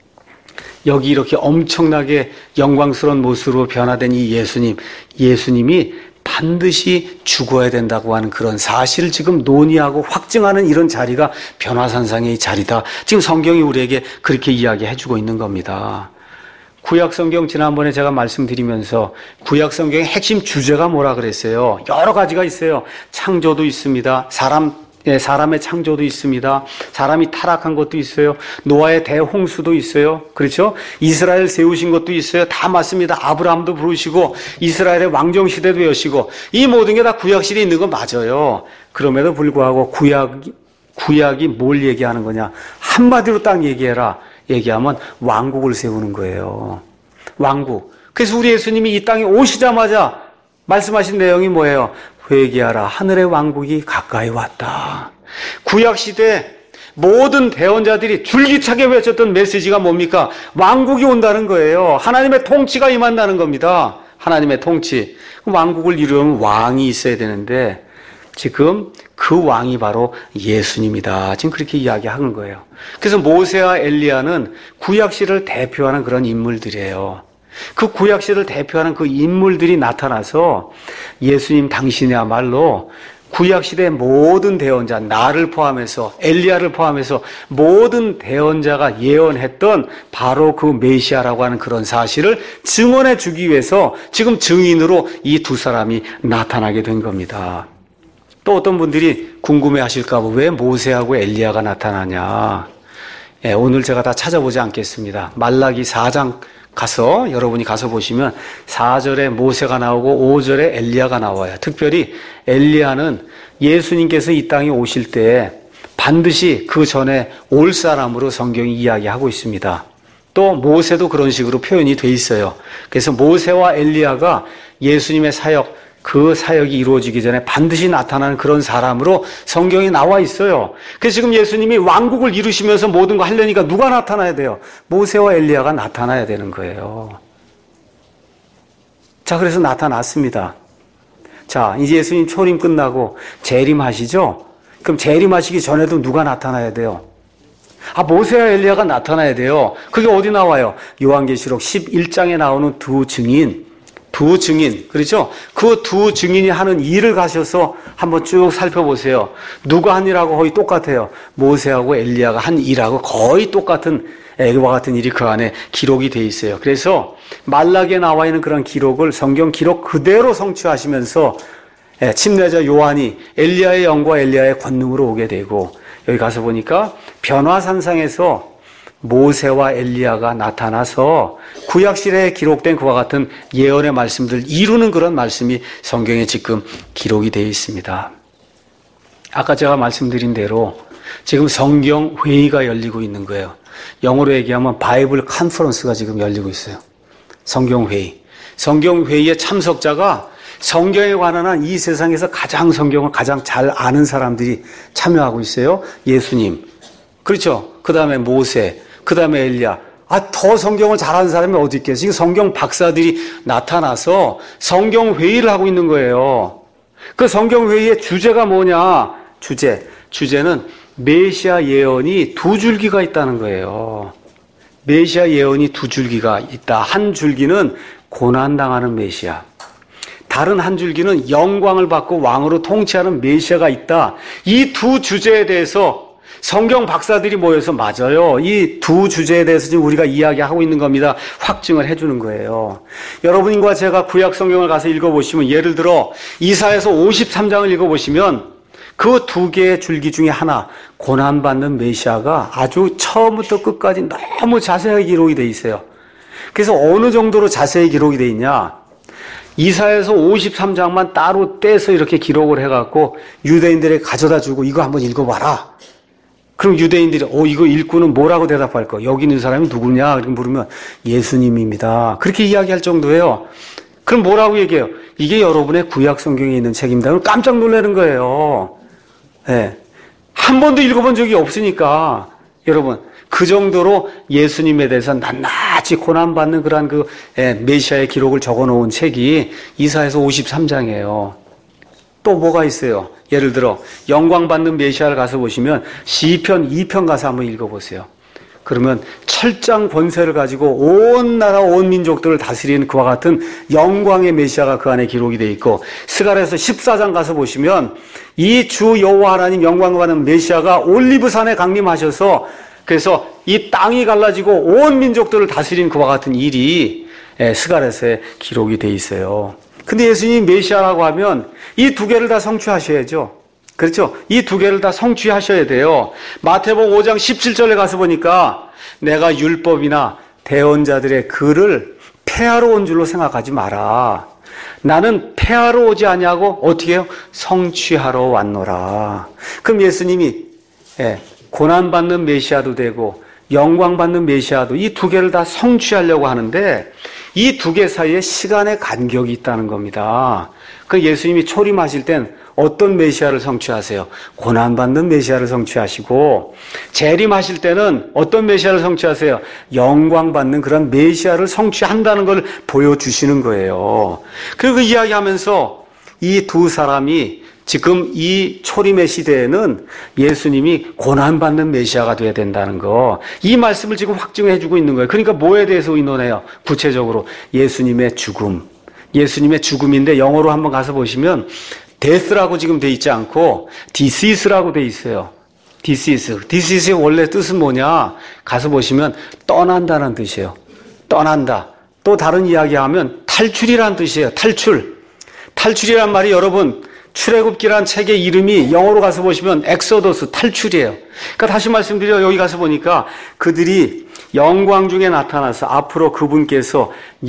여기 이렇게 엄청나게 영광스러운 모습으로 변화된 이 예수님, 예수님이 반드시 죽어야 된다고 하는 그런 사실을 지금 논의하고 확증하는 이런 자리가 변화산상의 자리다. 지금 성경이 우리에게 그렇게 이야기해주고 있는 겁니다. 구약성경 지난번에 제가 말씀드리면서 구약성경의 핵심 주제가 뭐라 그랬어요? 여러 가지가 있어요. 창조도 있습니다. 사람 예, 사람의 창조도 있습니다. 사람이 타락한 것도 있어요. 노아의 대홍수도 있어요. 그렇죠? 이스라엘 세우신 것도 있어요. 다 맞습니다. 아브라함도 부르시고 이스라엘의 왕정시대도 여시고 이 모든 게 다 구약시대에 있는 건 맞아요. 그럼에도 불구하고 구약, 구약이 뭘 얘기하는 거냐. 한마디로 딱 얘기해라. 얘기하면 왕국을 세우는 거예요. 왕국. 그래서 우리 예수님이 이 땅에 오시자마자 말씀하신 내용이 뭐예요? 회개하라. 하늘의 왕국이 가까이 왔다. 구약시대 모든 대언자들이 줄기차게 외쳤던 메시지가 뭡니까? 왕국이 온다는 거예요. 하나님의 통치가 임한다는 겁니다. 하나님의 통치. 왕국을 이루려면 왕이 있어야 되는데 지금 그 왕이 바로 예수님이다. 지금 그렇게 이야기하는 거예요. 그래서 모세와 엘리야는 구약시를 대표하는 그런 인물들이에요. 그 구약시를 대표하는 그 인물들이 나타나서 예수님 당신이야말로 구약시대의 모든 대언자, 나를 포함해서 엘리야를 포함해서 모든 대언자가 예언했던 바로 그 메시아라고 하는 그런 사실을 증언해 주기 위해서 지금 증인으로 이 두 사람이 나타나게 된 겁니다. 또 어떤 분들이 궁금해 하실까 봐 왜 모세하고 엘리야가 나타나냐. 예, 오늘 제가 다 찾아보지 않겠습니다. 말라기 사 장 가서 여러분이 가서 보시면 사 절에 모세가 나오고 오 절에 엘리야가 나와요. 특별히 엘리야는 예수님께서 이 땅에 오실 때 반드시 그 전에 올 사람으로 성경이 이야기하고 있습니다. 또 모세도 그런 식으로 표현이 돼 있어요. 그래서 모세와 엘리야가 예수님의 사역, 그 사역이 이루어지기 전에 반드시 나타나는 그런 사람으로 성경에 나와 있어요. 그래서 지금 예수님이 왕국을 이루시면서 모든 거 하려니까 누가 나타나야 돼요? 모세와 엘리야가 나타나야 되는 거예요. 자, 그래서 나타났습니다. 자, 이제 예수님 초림 끝나고 재림하시죠? 그럼 재림하시기 전에도 누가 나타나야 돼요? 아, 모세와 엘리야가 나타나야 돼요. 그게 어디 나와요? 요한계시록 십일 장에 나오는 두 증인, 두 증인, 그렇죠? 그 두 증인이 하는 일을 가셔서 한번 쭉 살펴보세요. 누가 한 일하고 거의 똑같아요. 모세하고 엘리야가 한 일하고 거의 똑같은 애와 같은 일이 그 안에 기록이 돼 있어요. 그래서 말라기에 나와 있는 그런 기록을 성경 기록 그대로 성취하시면서 침례자 요한이 엘리야의 영과 엘리야의 권능으로 오게 되고, 여기 가서 보니까 변화산상에서 모세와 엘리야가 나타나서 구약시대에 기록된 그와 같은 예언의 말씀들 이루는 그런 말씀이 성경에 지금 기록이 되어 있습니다. 아까 제가 말씀드린 대로 지금 성경 회의가 열리고 있는 거예요. 영어로 얘기하면 바이블 컨퍼런스가 지금 열리고 있어요. 성경 회의. 성경 회의의 참석자가 성경에 관한 한 이 세상에서 가장 성경을 가장 잘 아는 사람들이 참여하고 있어요. 예수님, 그렇죠? 그 다음에 모세, 그 다음에 엘리야. 아, 더 성경을 잘 아는 사람이 어디 있겠어요? 지금 성경 박사들이 나타나서 성경 회의를 하고 있는 거예요. 그 성경 회의의 주제가 뭐냐? 주제, 주제는 메시아 예언이 두 줄기가 있다는 거예요. 메시아 예언이 두 줄기가 있다. 한 줄기는 고난당하는 메시아, 다른 한 줄기는 영광을 받고 왕으로 통치하는 메시아가 있다. 이 두 주제에 대해서 성경 박사들이 모여서 맞아요. 이 두 주제에 대해서 지금 우리가 이야기하고 있는 겁니다. 확증을 해주는 거예요. 여러분과 제가 구약 성경을 가서 읽어보시면, 예를 들어 이사야서 오십삼 장을 읽어보시면 그 두 개의 줄기 중에 하나, 고난받는 메시아가 아주 처음부터 끝까지 너무 자세하게 기록이 돼 있어요. 그래서 어느 정도로 자세히 기록이 돼 있냐? 이사야서 오십삼 장만 따로 떼서 이렇게 기록을 해갖고 유대인들에게 가져다 주고 이거 한번 읽어봐라. 그럼 유대인들이 어 이거 읽고는 뭐라고 대답할 거? 여기 있는 사람이 누구냐? 이렇게 물으면 예수님입니다. 그렇게 이야기할 정도예요. 그럼 뭐라고 얘기해요? 이게 여러분의 구약 성경에 있는 책입니다. 그럼 깜짝 놀라는 거예요. 네. 한 번도 읽어본 적이 없으니까. 여러분, 그 정도로 예수님에 대해서 낱낱이 고난받는 그러한 그 메시아의 기록을 적어놓은 책이 이사야서 오십삼 장이에요. 또 뭐가 있어요? 예를 들어 영광받는 메시아를 가서 보시면 시편 이 편 가서 한번 읽어보세요. 그러면 철장 권세를 가지고 온 나라 온 민족들을 다스리는 그와 같은 영광의 메시아가 그 안에 기록이 되어 있고, 스가랴서 십사 장 가서 보시면 이 주 여호와 하나님 영광을 받는 메시아가 올리브산에 강림하셔서 그래서 이 땅이 갈라지고 온 민족들을 다스린 그와 같은 일이 스가랴서에 기록이 돼 있어요. 근데 예수님이 메시아라고 하면 이 두 개를 다 성취하셔야죠. 그렇죠? 이 두 개를 다 성취하셔야 돼요. 마태복음 오 장 십칠 절에 가서 보니까 내가 율법이나 대언자들의 글을 폐하러 온 줄로 생각하지 마라. 나는 폐하러 오지 아니하고 어떻게 해요? 성취하러 왔노라. 그럼 예수님이 예, 고난받는 메시아도 되고 영광받는 메시아도 이 두 개를 다 성취하려고 하는데 이 두 개 사이에 시간의 간격이 있다는 겁니다. 그 예수님이 초림하실 땐 어떤 메시아를 성취하세요? 고난받는 메시아를 성취하시고, 재림하실 때는 어떤 메시아를 성취하세요? 영광받는 그런 메시아를 성취한다는 걸 보여주시는 거예요. 그리고 이야기하면서 이 두 사람이 지금 이 초림의 시대에는 예수님이 고난받는 메시아가 되어야 된다는 거, 이 말씀을 지금 확증해 주고 있는 거예요. 그러니까 뭐에 대해서 의논해요? 구체적으로 예수님의 죽음, 예수님의 죽음인데 영어로 한번 가서 보시면 death라고 지금 돼 있지 않고 disease라고 돼 있어요. disease. disease의 원래 뜻은 뭐냐? 가서 보시면 떠난다는 뜻이에요. 떠난다. 또 다른 이야기하면 탈출이라는 뜻이에요. 탈출. 탈출이란 말이 여러분, 출애굽기란 책의 이름이 영어로 가서 보시면 엑소더스, 탈출이에요. 그러니까 다시 말씀드려, 여기 가서 보니까 그들이 영광 중에 나타나서 앞으로 그분께서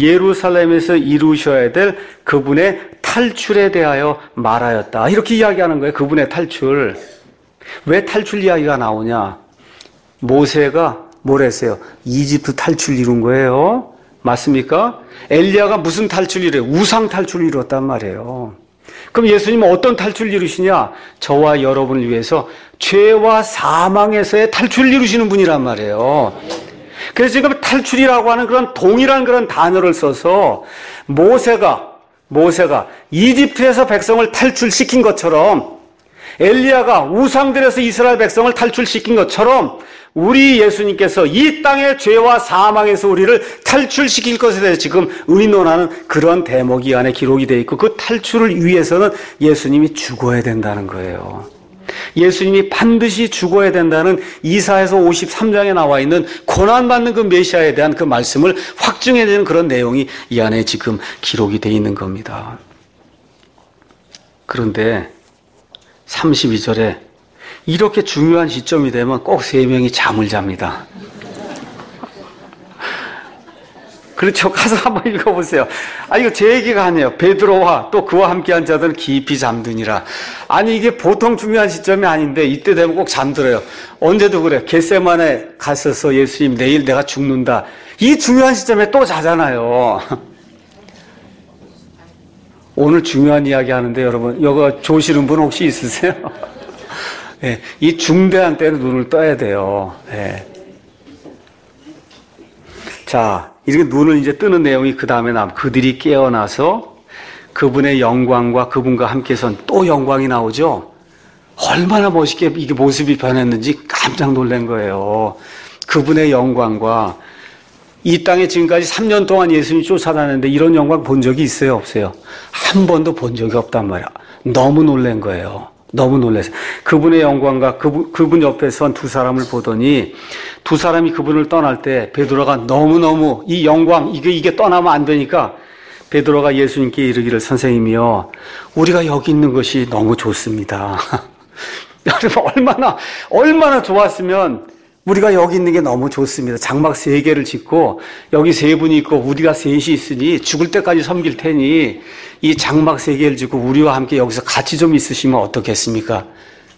예루살렘에서 이루셔야 될 그분의 탈출에 대하여 말하였다. 이렇게 이야기하는 거예요. 그분의 탈출. 왜 탈출 이야기가 나오냐? 모세가 뭘 했어요? 이집트 탈출 이룬 거예요. 맞습니까? 엘리야가 무슨 탈출을 이래요? 우상 탈출을 이뤘단 말이에요. 그럼 예수님은 어떤 탈출을 이루시냐? 저와 여러분을 위해서 죄와 사망에서의 탈출을 이루시는 분이란 말이에요. 그래서 지금 탈출이라고 하는 그런 동일한 그런 단어를 써서 모세가 모세가 이집트에서 백성을 탈출시킨 것처럼 엘리야가 우상들에서 이스라엘 백성을 탈출시킨 것처럼 우리 예수님께서 이 땅의 죄와 사망에서 우리를 탈출시킬 것에 대해서 지금 의논하는 그런 대목이 이 안에 기록이 되어 있고 그 탈출을 위해서는 예수님이 죽어야 된다는 거예요. 예수님이 반드시 죽어야 된다는 이사야서 오십삼 장에 나와 있는 고난받는 그 메시아에 대한 그 말씀을 확증해내는 그런 내용이 이 안에 지금 기록이 되어 있는 겁니다. 그런데 삼십이 절에 이렇게 중요한 시점이 되면 꼭 세 명이 잠을 잡니다. 그렇죠. 가서 한번 읽어보세요. 아, 이거 제 얘기가 아니에요. 베드로와 또 그와 함께한 자들은 깊이 잠드니라. 아니, 이게 보통 중요한 시점이 아닌데 이때 되면 꼭 잠들어요. 언제도 그래. 겟세마네 갔어서 예수님 내일 내가 죽는다. 이 중요한 시점에 또 자잖아요. 오늘 중요한 이야기 하는데 여러분, 이거 조시는 분 혹시 있으세요? 네, 이 중대한 때는 눈을 떠야 돼요. 네. 자, 이렇게 눈을 이제 뜨는 내용이 그 다음에 남, 그들이 깨어나서 그분의 영광과 그분과 함께 선 또 영광이 나오죠? 얼마나 멋있게 이게 모습이 변했는지 깜짝 놀란 거예요. 그분의 영광과 이 땅에 지금까지 삼 년 동안 예수님이 쫓아다녔는데 이런 영광 본 적이 있어요? 없어요? 한 번도 본 적이 없단 말이야. 너무 놀란 거예요. 너무 놀랐어요. 그분의 영광과 그분, 그분 옆에 선 두 사람을 보더니 두 사람이 그분을 떠날 때 베드로가 너무너무 이 영광, 이게, 이게 떠나면 안 되니까 베드로가 예수님께 이르기를 선생님이여, 우리가 여기 있는 것이 너무 좋습니다. 여러분, 얼마나, 얼마나 좋았으면 우리가 여기 있는 게 너무 좋습니다. 장막 세 개를 짓고 여기 세 분이 있고 우리가 셋이 있으니 죽을 때까지 섬길 테니 이 장막 세 개를 짓고 우리와 함께 여기서 같이 좀 있으시면 어떻겠습니까?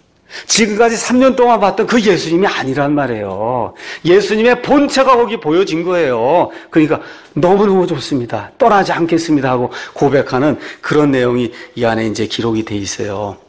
지금까지 삼 년 동안 봤던 그 예수님이 아니란 말이에요. 예수님의 본체가 거기 보여진 거예요. 그러니까 너무너무 좋습니다. 떠나지 않겠습니다 하고 고백하는 그런 내용이 이 안에 이제 기록이 돼 있어요.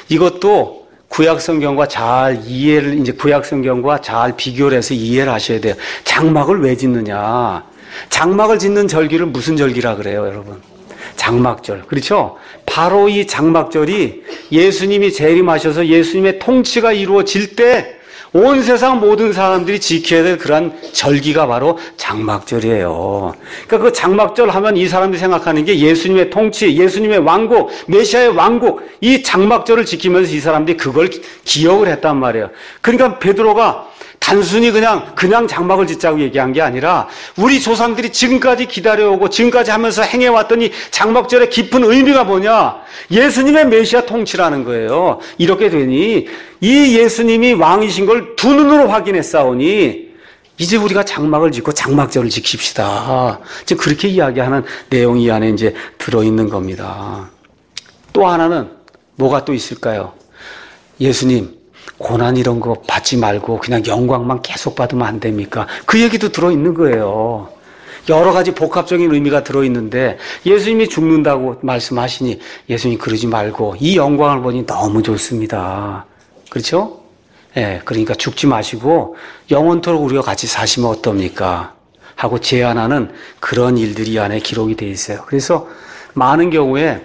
이것도 구약 성경과 잘 이해를, 이제 구약 성경과 잘 비교를 해서 이해를 하셔야 돼요. 장막을 왜 짓느냐? 장막을 짓는 절기를 무슨 절기라 그래요, 여러분? 장막절. 그렇죠? 바로 이 장막절이 예수님이 재림하셔서 예수님의 통치가 이루어질 때 온 세상 모든 사람들이 지켜야 될 그런 절기가 바로 장막절이에요. 그러니까 그 장막절 하면 이 사람들이 생각하는 게 예수님의 통치, 예수님의 왕국, 메시아의 왕국, 이 장막절을 지키면서 이 사람들이 그걸 기억을 했단 말이에요. 그러니까 베드로가 단순히 그냥 그냥 장막을 짓자고 얘기한 게 아니라 우리 조상들이 지금까지 기다려오고 지금까지 하면서 행해왔던 이 장막절의 깊은 의미가 뭐냐? 예수님의 메시아 통치라는 거예요. 이렇게 되니 이 예수님이 왕이신 걸 두 눈으로 확인했사오니 이제 우리가 장막을 짓고 장막절을 지킵시다. 이제 그렇게 이야기하는 내용이 이 안에 이제 들어있는 겁니다. 또 하나는 뭐가 또 있을까요? 예수님, 고난 이런 거 받지 말고 그냥 영광만 계속 받으면 안 됩니까? 그 얘기도 들어있는 거예요. 여러 가지 복합적인 의미가 들어있는데 예수님이 죽는다고 말씀하시니 예수님 그러지 말고 이 영광을 보니 너무 좋습니다. 그렇죠? 예, 그러니까 죽지 마시고 영원토록 우리가 같이 사시면 어떻습니까? 하고 제안하는 그런 일들이 이 안에 기록이 되어 있어요. 그래서 많은 경우에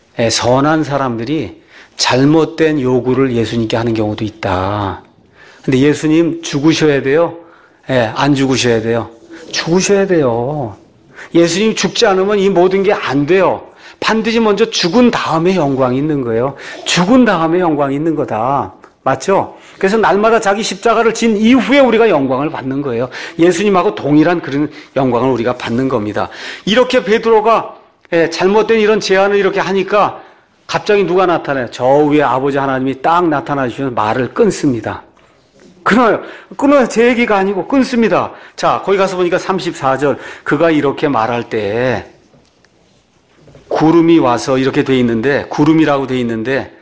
선한 사람들이 잘못된 요구를 예수님께 하는 경우도 있다. 근데 예수님 죽으셔야 돼요? 예, 안 죽으셔야 돼요? 죽으셔야 돼요. 예수님 죽지 않으면 이 모든 게 안 돼요. 반드시 먼저 죽은 다음에 영광이 있는 거예요. 죽은 다음에 영광이 있는 거다. 맞죠? 그래서 날마다 자기 십자가를 진 이후에 우리가 영광을 받는 거예요. 예수님하고 동일한 그런 영광을 우리가 받는 겁니다. 이렇게 베드로가 예, 잘못된 이런 제안을 이렇게 하니까 갑자기 누가 나타나요? 저 위에 아버지 하나님이 딱 나타나 주시면 말을 끊습니다. 끊어요. 끊어요. 제 얘기가 아니고 끊습니다. 자, 거기 가서 보니까 삼십사 절 그가 이렇게 말할 때 구름이 와서 이렇게 돼 있는데 구름이라고 돼 있는데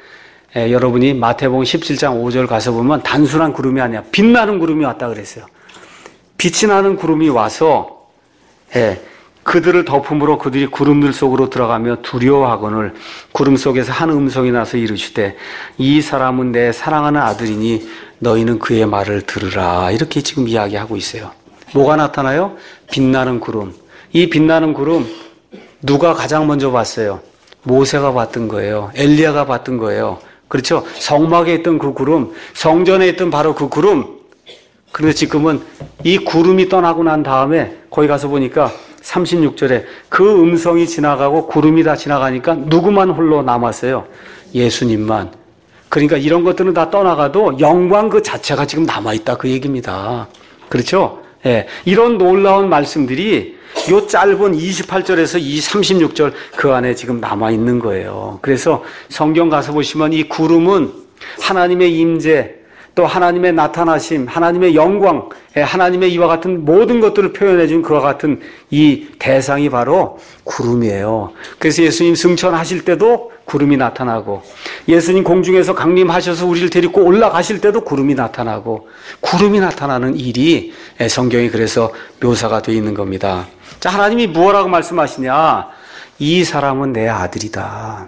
예, 여러분이 마태복음 십칠 장 오 절 가서 보면 단순한 구름이 아니야. 빛나는 구름이 왔다 그랬어요. 빛이 나는 구름이 와서 예, 그들을 덮음으로 그들이 구름들 속으로 들어가며 두려워하거늘 구름 속에서 한 음성이 나서 이르시되 이 사람은 내 사랑하는 아들이니 너희는 그의 말을 들으라. 이렇게 지금 이야기하고 있어요. 뭐가 나타나요? 빛나는 구름. 이 빛나는 구름 누가 가장 먼저 봤어요? 모세가 봤던 거예요. 엘리야가 봤던 거예요. 그렇죠? 성막에 있던 그 구름, 성전에 있던 바로 그 구름. 그런데 지금은 이 구름이 떠나고 난 다음에 거기 가서 보니까 삼십육 절에 그 음성이 지나가고 구름이 다 지나가니까 누구만 홀로 남았어요? 예수님만. 그러니까 이런 것들은 다 떠나가도 영광 그 자체가 지금 남아있다 그 얘기입니다. 그렇죠? 예, 이런 놀라운 말씀들이 요 짧은 이십팔 절에서 이 삼십육 절 그 안에 지금 남아있는 거예요. 그래서 성경 가서 보시면 이 구름은 하나님의 임재, 또 하나님의 나타나심, 하나님의 영광, 하나님의 이와 같은 모든 것들을 표현해 준 그와 같은 이 대상이 바로 구름이에요. 그래서 예수님 승천하실 때도 구름이 나타나고, 예수님 공중에서 강림하셔서 우리를 데리고 올라가실 때도 구름이 나타나고, 구름이 나타나는 일이 성경이 그래서 묘사가 되어 있는 겁니다. 자, 하나님이 무엇라고 말씀하시냐? 이 사람은 내 아들이다.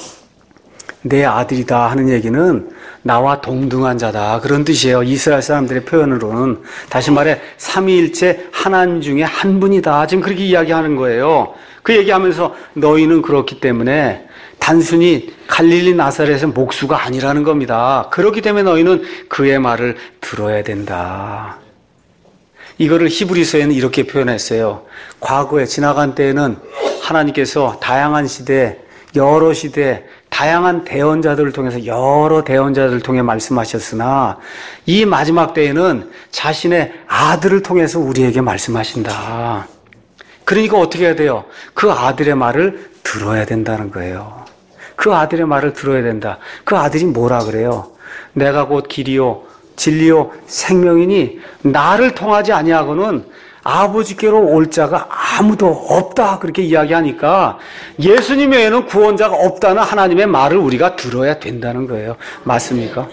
내 아들이다 하는 얘기는 나와 동등한 자다 그런 뜻이에요. 이스라엘 사람들의 표현으로는. 다시 말해 삼위일체 하나님 중에 한 분이다 지금 그렇게 이야기하는 거예요. 그 얘기하면서 너희는 그렇기 때문에 단순히 갈릴리 나사렛의 목수가 아니라는 겁니다. 그렇기 때문에 너희는 그의 말을 들어야 된다. 이거를 히브리서에는 이렇게 표현했어요. 과거에 지나간 때에는 하나님께서 다양한 시대, 여러 시대, 다양한 대언자들을 통해서 여러 대언자들을 통해 말씀하셨으나 이 마지막 때에는 자신의 아들을 통해서 우리에게 말씀하신다. 그러니까 어떻게 해야 돼요? 그 아들의 말을 들어야 된다는 거예요. 그 아들의 말을 들어야 된다. 그 아들이 뭐라 그래요? 내가 곧 길이요 진리요 생명이니 나를 통하지 아니하고는 아버지께로 올 자가 아무도 없다 그렇게 이야기하니까 예수님 외에는 구원자가 없다는 하나님의 말을 우리가 들어야 된다는 거예요. 맞습니까?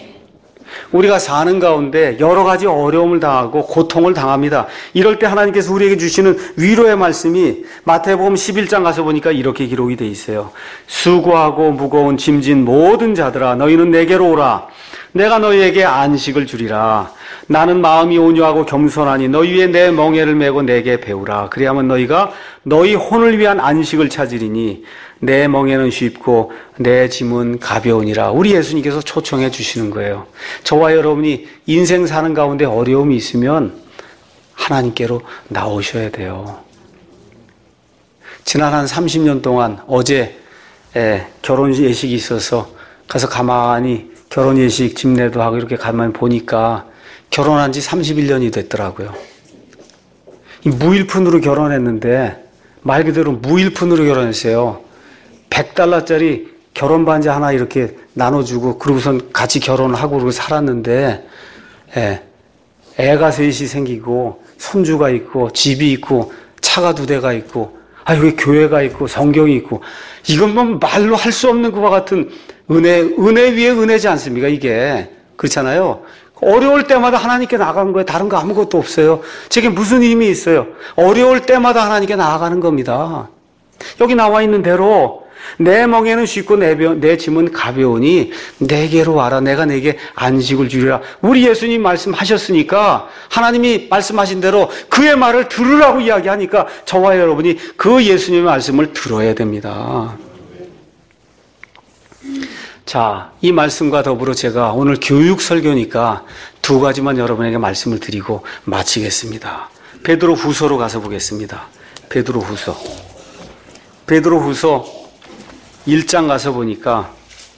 우리가 사는 가운데 여러 가지 어려움을 당하고 고통을 당합니다. 이럴 때 하나님께서 우리에게 주시는 위로의 말씀이 마태복음 십일 장 가서 보니까 이렇게 기록이 돼 있어요. 수고하고 무거운 짐진 모든 자들아 너희는 내게로 오라. 내가 너희에게 안식을 주리라. 나는 마음이 온유하고 겸손하니 너희 위에 내 멍에를 메고 내게 배우라. 그리하면 너희가 너희 혼을 위한 안식을 찾으리니 내 멍에는 쉽고 내 짐은 가벼우니라. 우리 예수님께서 초청해 주시는 거예요. 저와 여러분이 인생 사는 가운데 어려움이 있으면 하나님께로 나오셔야 돼요. 지난 한 삼십 년 동안 어제 결혼 예식이 있어서 가서 가만히 결혼 예식 집례도 하고 이렇게 가만히 보니까 결혼한 지 삼십일 년이 됐더라고요. 이 무일푼으로 결혼했는데 말 그대로 무일푼으로 결혼했어요. 백 달러짜리 결혼 반지 하나 이렇게 나눠주고 그러고선 같이 결혼을 하고 그러고 살았는데 예, 애가 셋이 생기고 손주가 있고 집이 있고 차가 두 대가 있고 아 여기 교회가 있고 성경이 있고 이건 뭐 말로 할 수 없는 그와 같은 은혜, 은혜 위에 은혜지 않습니까? 이게 그렇잖아요. 어려울 때마다 하나님께 나가는 거예요. 다른 거 아무것도 없어요. 제게 무슨 힘이 있어요? 어려울 때마다 하나님께 나아가는 겁니다. 여기 나와 있는 대로 내 멍에는 쉽고 내, 내 짐은 가벼우니 내게로 와라. 내가 내게 안식을 주리라. 우리 예수님 말씀하셨으니까 하나님이 말씀하신 대로 그의 말을 들으라고 이야기하니까 저와 여러분이 그 예수님의 말씀을 들어야 됩니다. 자, 이 말씀과 더불어 제가 오늘 교육 설교니까 두 가지만 여러분에게 말씀을 드리고 마치겠습니다. 베드로 후서로 가서 보겠습니다. 베드로 후서. 베드로 후서 일 장 가서 보니까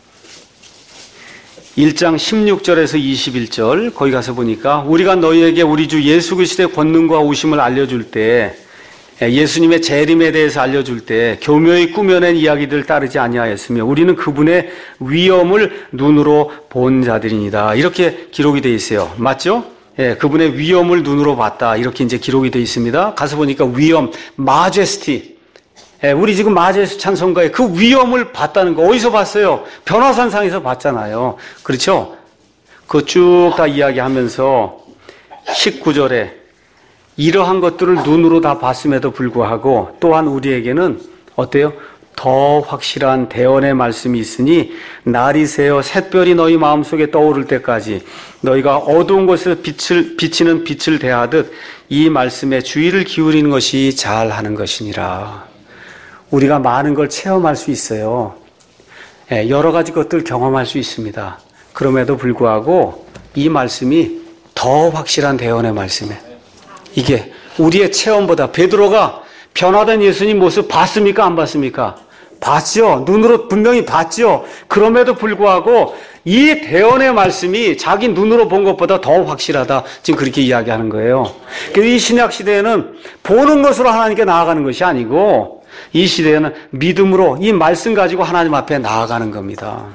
일 장 십육 절에서 이십일 절 거기 가서 보니까 우리가 너희에게 우리 주 예수 그리스도의 권능과 오심을 알려줄 때 예수님의 재림에 대해서 알려줄 때 교묘히 꾸며낸 이야기들 따르지 아니하였으며 우리는 그분의 위엄을 눈으로 본 자들이니다. 이렇게 기록이 되어 있어요. 맞죠? 예, 그분의 위엄을 눈으로 봤다. 이렇게 이제 기록이 되어 있습니다. 가서 보니까 위엄, 마제스티. 우리 지금 마제스 찬송가의 그 위엄을 봤다는 거 어디서 봤어요? 변화산상에서 봤잖아요. 그렇죠? 그거 쭉 다 이야기하면서 십구 절에 이러한 것들을 눈으로 다 봤음에도 불구하고 또한 우리에게는 어때요? 더 확실한 대언의 말씀이 있으니 날이 새어 샛별이 너희 마음속에 떠오를 때까지 너희가 어두운 곳에서 빛을 비치는 빛을 대하듯 이 말씀에 주의를 기울이는 것이 잘하는 것이니라. 우리가 많은 걸 체험할 수 있어요. 여러 가지 것들 경험할 수 있습니다. 그럼에도 불구하고 이 말씀이 더 확실한 대언의 말씀에 이게 우리의 체험보다 베드로가 변화된 예수님 모습 봤습니까? 안 봤습니까? 봤죠. 눈으로 분명히 봤죠. 그럼에도 불구하고 이 대언의 말씀이 자기 눈으로 본 것보다 더 확실하다. 지금 그렇게 이야기하는 거예요. 이 신약 시대에는 보는 것으로 하나님께 나아가는 것이 아니고 이 시대에는 믿음으로 이 말씀 가지고 하나님 앞에 나아가는 겁니다.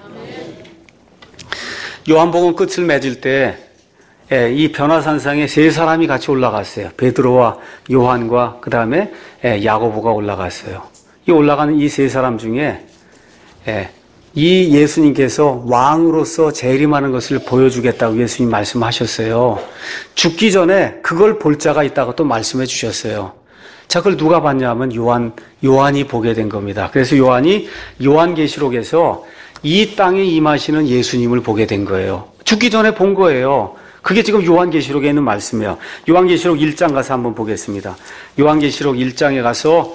요한복음 끝을 맺을 때 이 변화산상에 세 사람이 같이 올라갔어요. 베드로와 요한과 그 다음에 야고보가 올라갔어요. 이 올라가는 이 세 사람 중에 이 예수님께서 왕으로서 재림하는 것을 보여주겠다고 예수님 말씀하셨어요. 죽기 전에 그걸 볼 자가 있다고 또 말씀해 주셨어요. 자, 그걸 누가 봤냐 하면 요한, 요한이 보게 된 겁니다. 그래서 요한이 요한계시록에서 이 땅에 임하시는 예수님을 보게 된 거예요. 죽기 전에 본 거예요. 그게 지금 요한계시록에 있는 말씀이에요. 요한계시록 일 장 가서 한번 보겠습니다. 요한계시록 일 장에 가서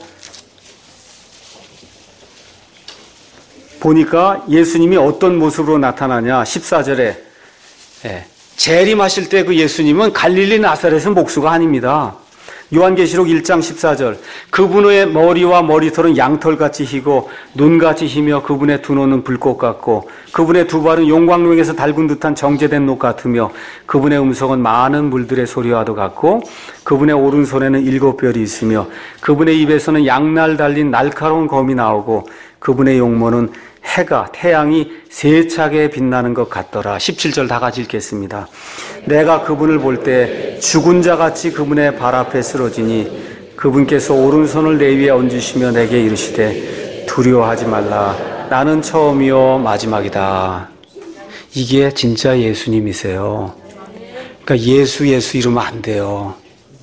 보니까 예수님이 어떤 모습으로 나타나냐. 십사 절에 예, 재림하실 때 그 예수님은 갈릴리 나사렛은 목수가 아닙니다. 요한계시록 일 장 십사 절 그분의 머리와 머리털은 양털같이 희고 눈같이 희며 그분의 두 눈은 불꽃 같고 그분의 두 발은 용광로에서 달군 듯한 정제된 녹 같으며 그분의 음성은 많은 물들의 소리와도 같고 그분의 오른손에는 일곱 별이 있으며 그분의 입에서는 양날 달린 날카로운 검이 나오고 그분의 용모는 해가 태양이 세차게 빛나는 것 같더라. 십칠 절 다 같이 읽겠습니다. 내가 그분을 볼 때 죽은 자같이 그분의 발 앞에 쓰러지니 그분께서 오른손을 내 위에 얹으시며 내게 이르시되 두려워하지 말라. 나는 처음이요 마지막이다. 이게 진짜 예수님이세요. 그러니까 예수 예수 이러면 안 돼요.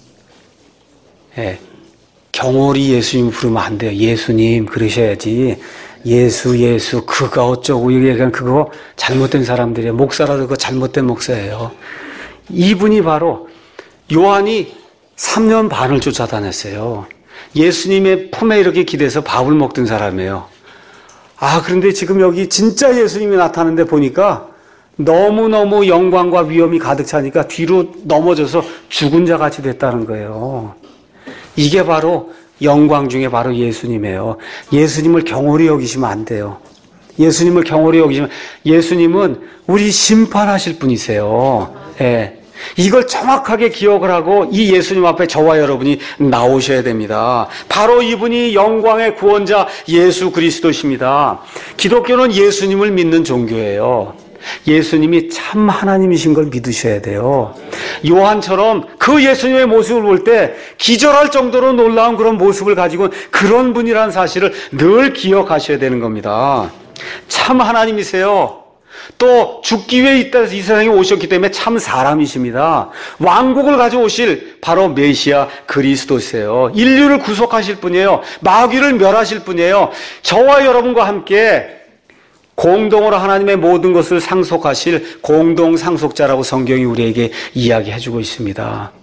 예. 경홀히 예수님 부르면 안 돼요. 예수님 그러셔야지. 예수 예수 그가 어쩌고 얘기하는 그거 잘못된 사람들이에요. 목사라도 그거 잘못된 목사예요. 이분이 바로 요한이 삼 년 반을 쫓아다녔어요. 예수님의 품에 이렇게 기대서 밥을 먹던 사람이에요. 아, 그런데 지금 여기 진짜 예수님이 나타나는데 보니까 너무너무 영광과 위엄이 가득 차니까 뒤로 넘어져서 죽은 자 같이 됐다는 거예요. 이게 바로 영광 중에 바로 예수님이에요. 예수님을 경홀히 여기시면 안 돼요. 예수님을 경홀히 여기시면 예수님은 우리 심판하실 분이세요. 예. 이걸 정확하게 기억을 하고 이 예수님 앞에 저와 여러분이 나오셔야 됩니다. 바로 이분이 영광의 구원자 예수 그리스도십니다. 기독교는 예수님을 믿는 종교예요. 예수님이 참 하나님이신 걸 믿으셔야 돼요. 요한처럼 그 예수님의 모습을 볼 때 기절할 정도로 놀라운 그런 모습을 가지고 그런 분이라는 사실을 늘 기억하셔야 되는 겁니다. 참 하나님이세요. 또 죽기 위해 이 세상에 오셨기 때문에 참 사람이십니다. 왕국을 가져오실 바로 메시아 그리스도세요. 인류를 구속하실 분이에요. 마귀를 멸하실 분이에요. 저와 여러분과 함께 공동으로 하나님의 모든 것을 상속하실 공동 상속자라고 성경이 우리에게 이야기해주고 있습니다.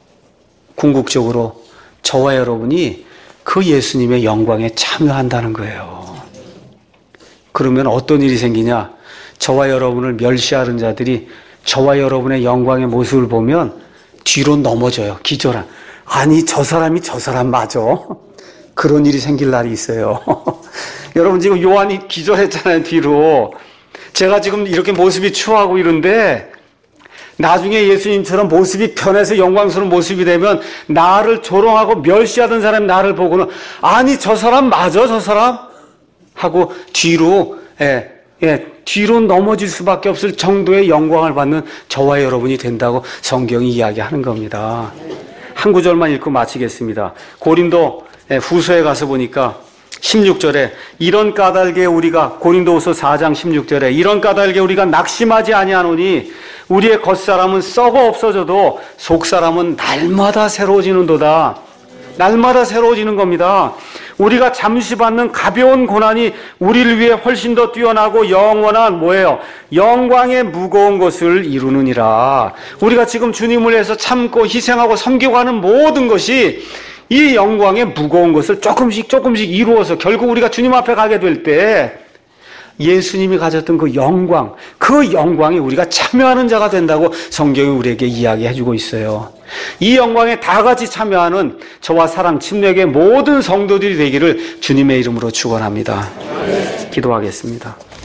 궁극적으로 저와 여러분이 그 예수님의 영광에 참여한다는 거예요. 그러면 어떤 일이 생기냐? 저와 여러분을 멸시하는 자들이 저와 여러분의 영광의 모습을 보면 뒤로 넘어져요. 기절한. 아니, 저 사람이 저 사람 맞아. 그런 일이 생길 날이 있어요. 여러분 지금 요한이 기절했잖아요. 뒤로. 제가 지금 이렇게 모습이 추하고 이런데 나중에 예수님처럼 모습이 변해서 영광스러운 모습이 되면 나를 조롱하고 멸시하던 사람이 나를 보고는 아니 저 사람 맞아 저 사람? 하고 뒤로 예, 예, 뒤로 넘어질 수밖에 없을 정도의 영광을 받는 저와 여러분이 된다고 성경이 이야기하는 겁니다. 한 구절만 읽고 마치겠습니다. 고린도 후서에 가서 보니까 십육 절에 이런 까닭에 우리가 고린도후서 사 장 십육 절에 이런 까닭에 우리가 낙심하지 아니하노니 우리의 겉사람은 썩어 없어져도 속사람은 날마다 새로워지는도다. 날마다 새로워지는 겁니다. 우리가 잠시 받는 가벼운 고난이 우리를 위해 훨씬 더 뛰어나고 영원한 뭐예요? 영광의 무거운 것을 이루느니라. 우리가 지금 주님을 위해서 참고 희생하고 섬기고 하는 모든 것이 이 영광의 무거운 것을 조금씩 조금씩 이루어서 결국 우리가 주님 앞에 가게 될 때 예수님이 가졌던 그 영광, 그 영광에 우리가 참여하는 자가 된다고 성경이 우리에게 이야기해주고 있어요. 이 영광에 다 같이 참여하는 저와 사랑 침례교회 모든 성도들이 되기를 주님의 이름으로 축원합니다. 기도하겠습니다.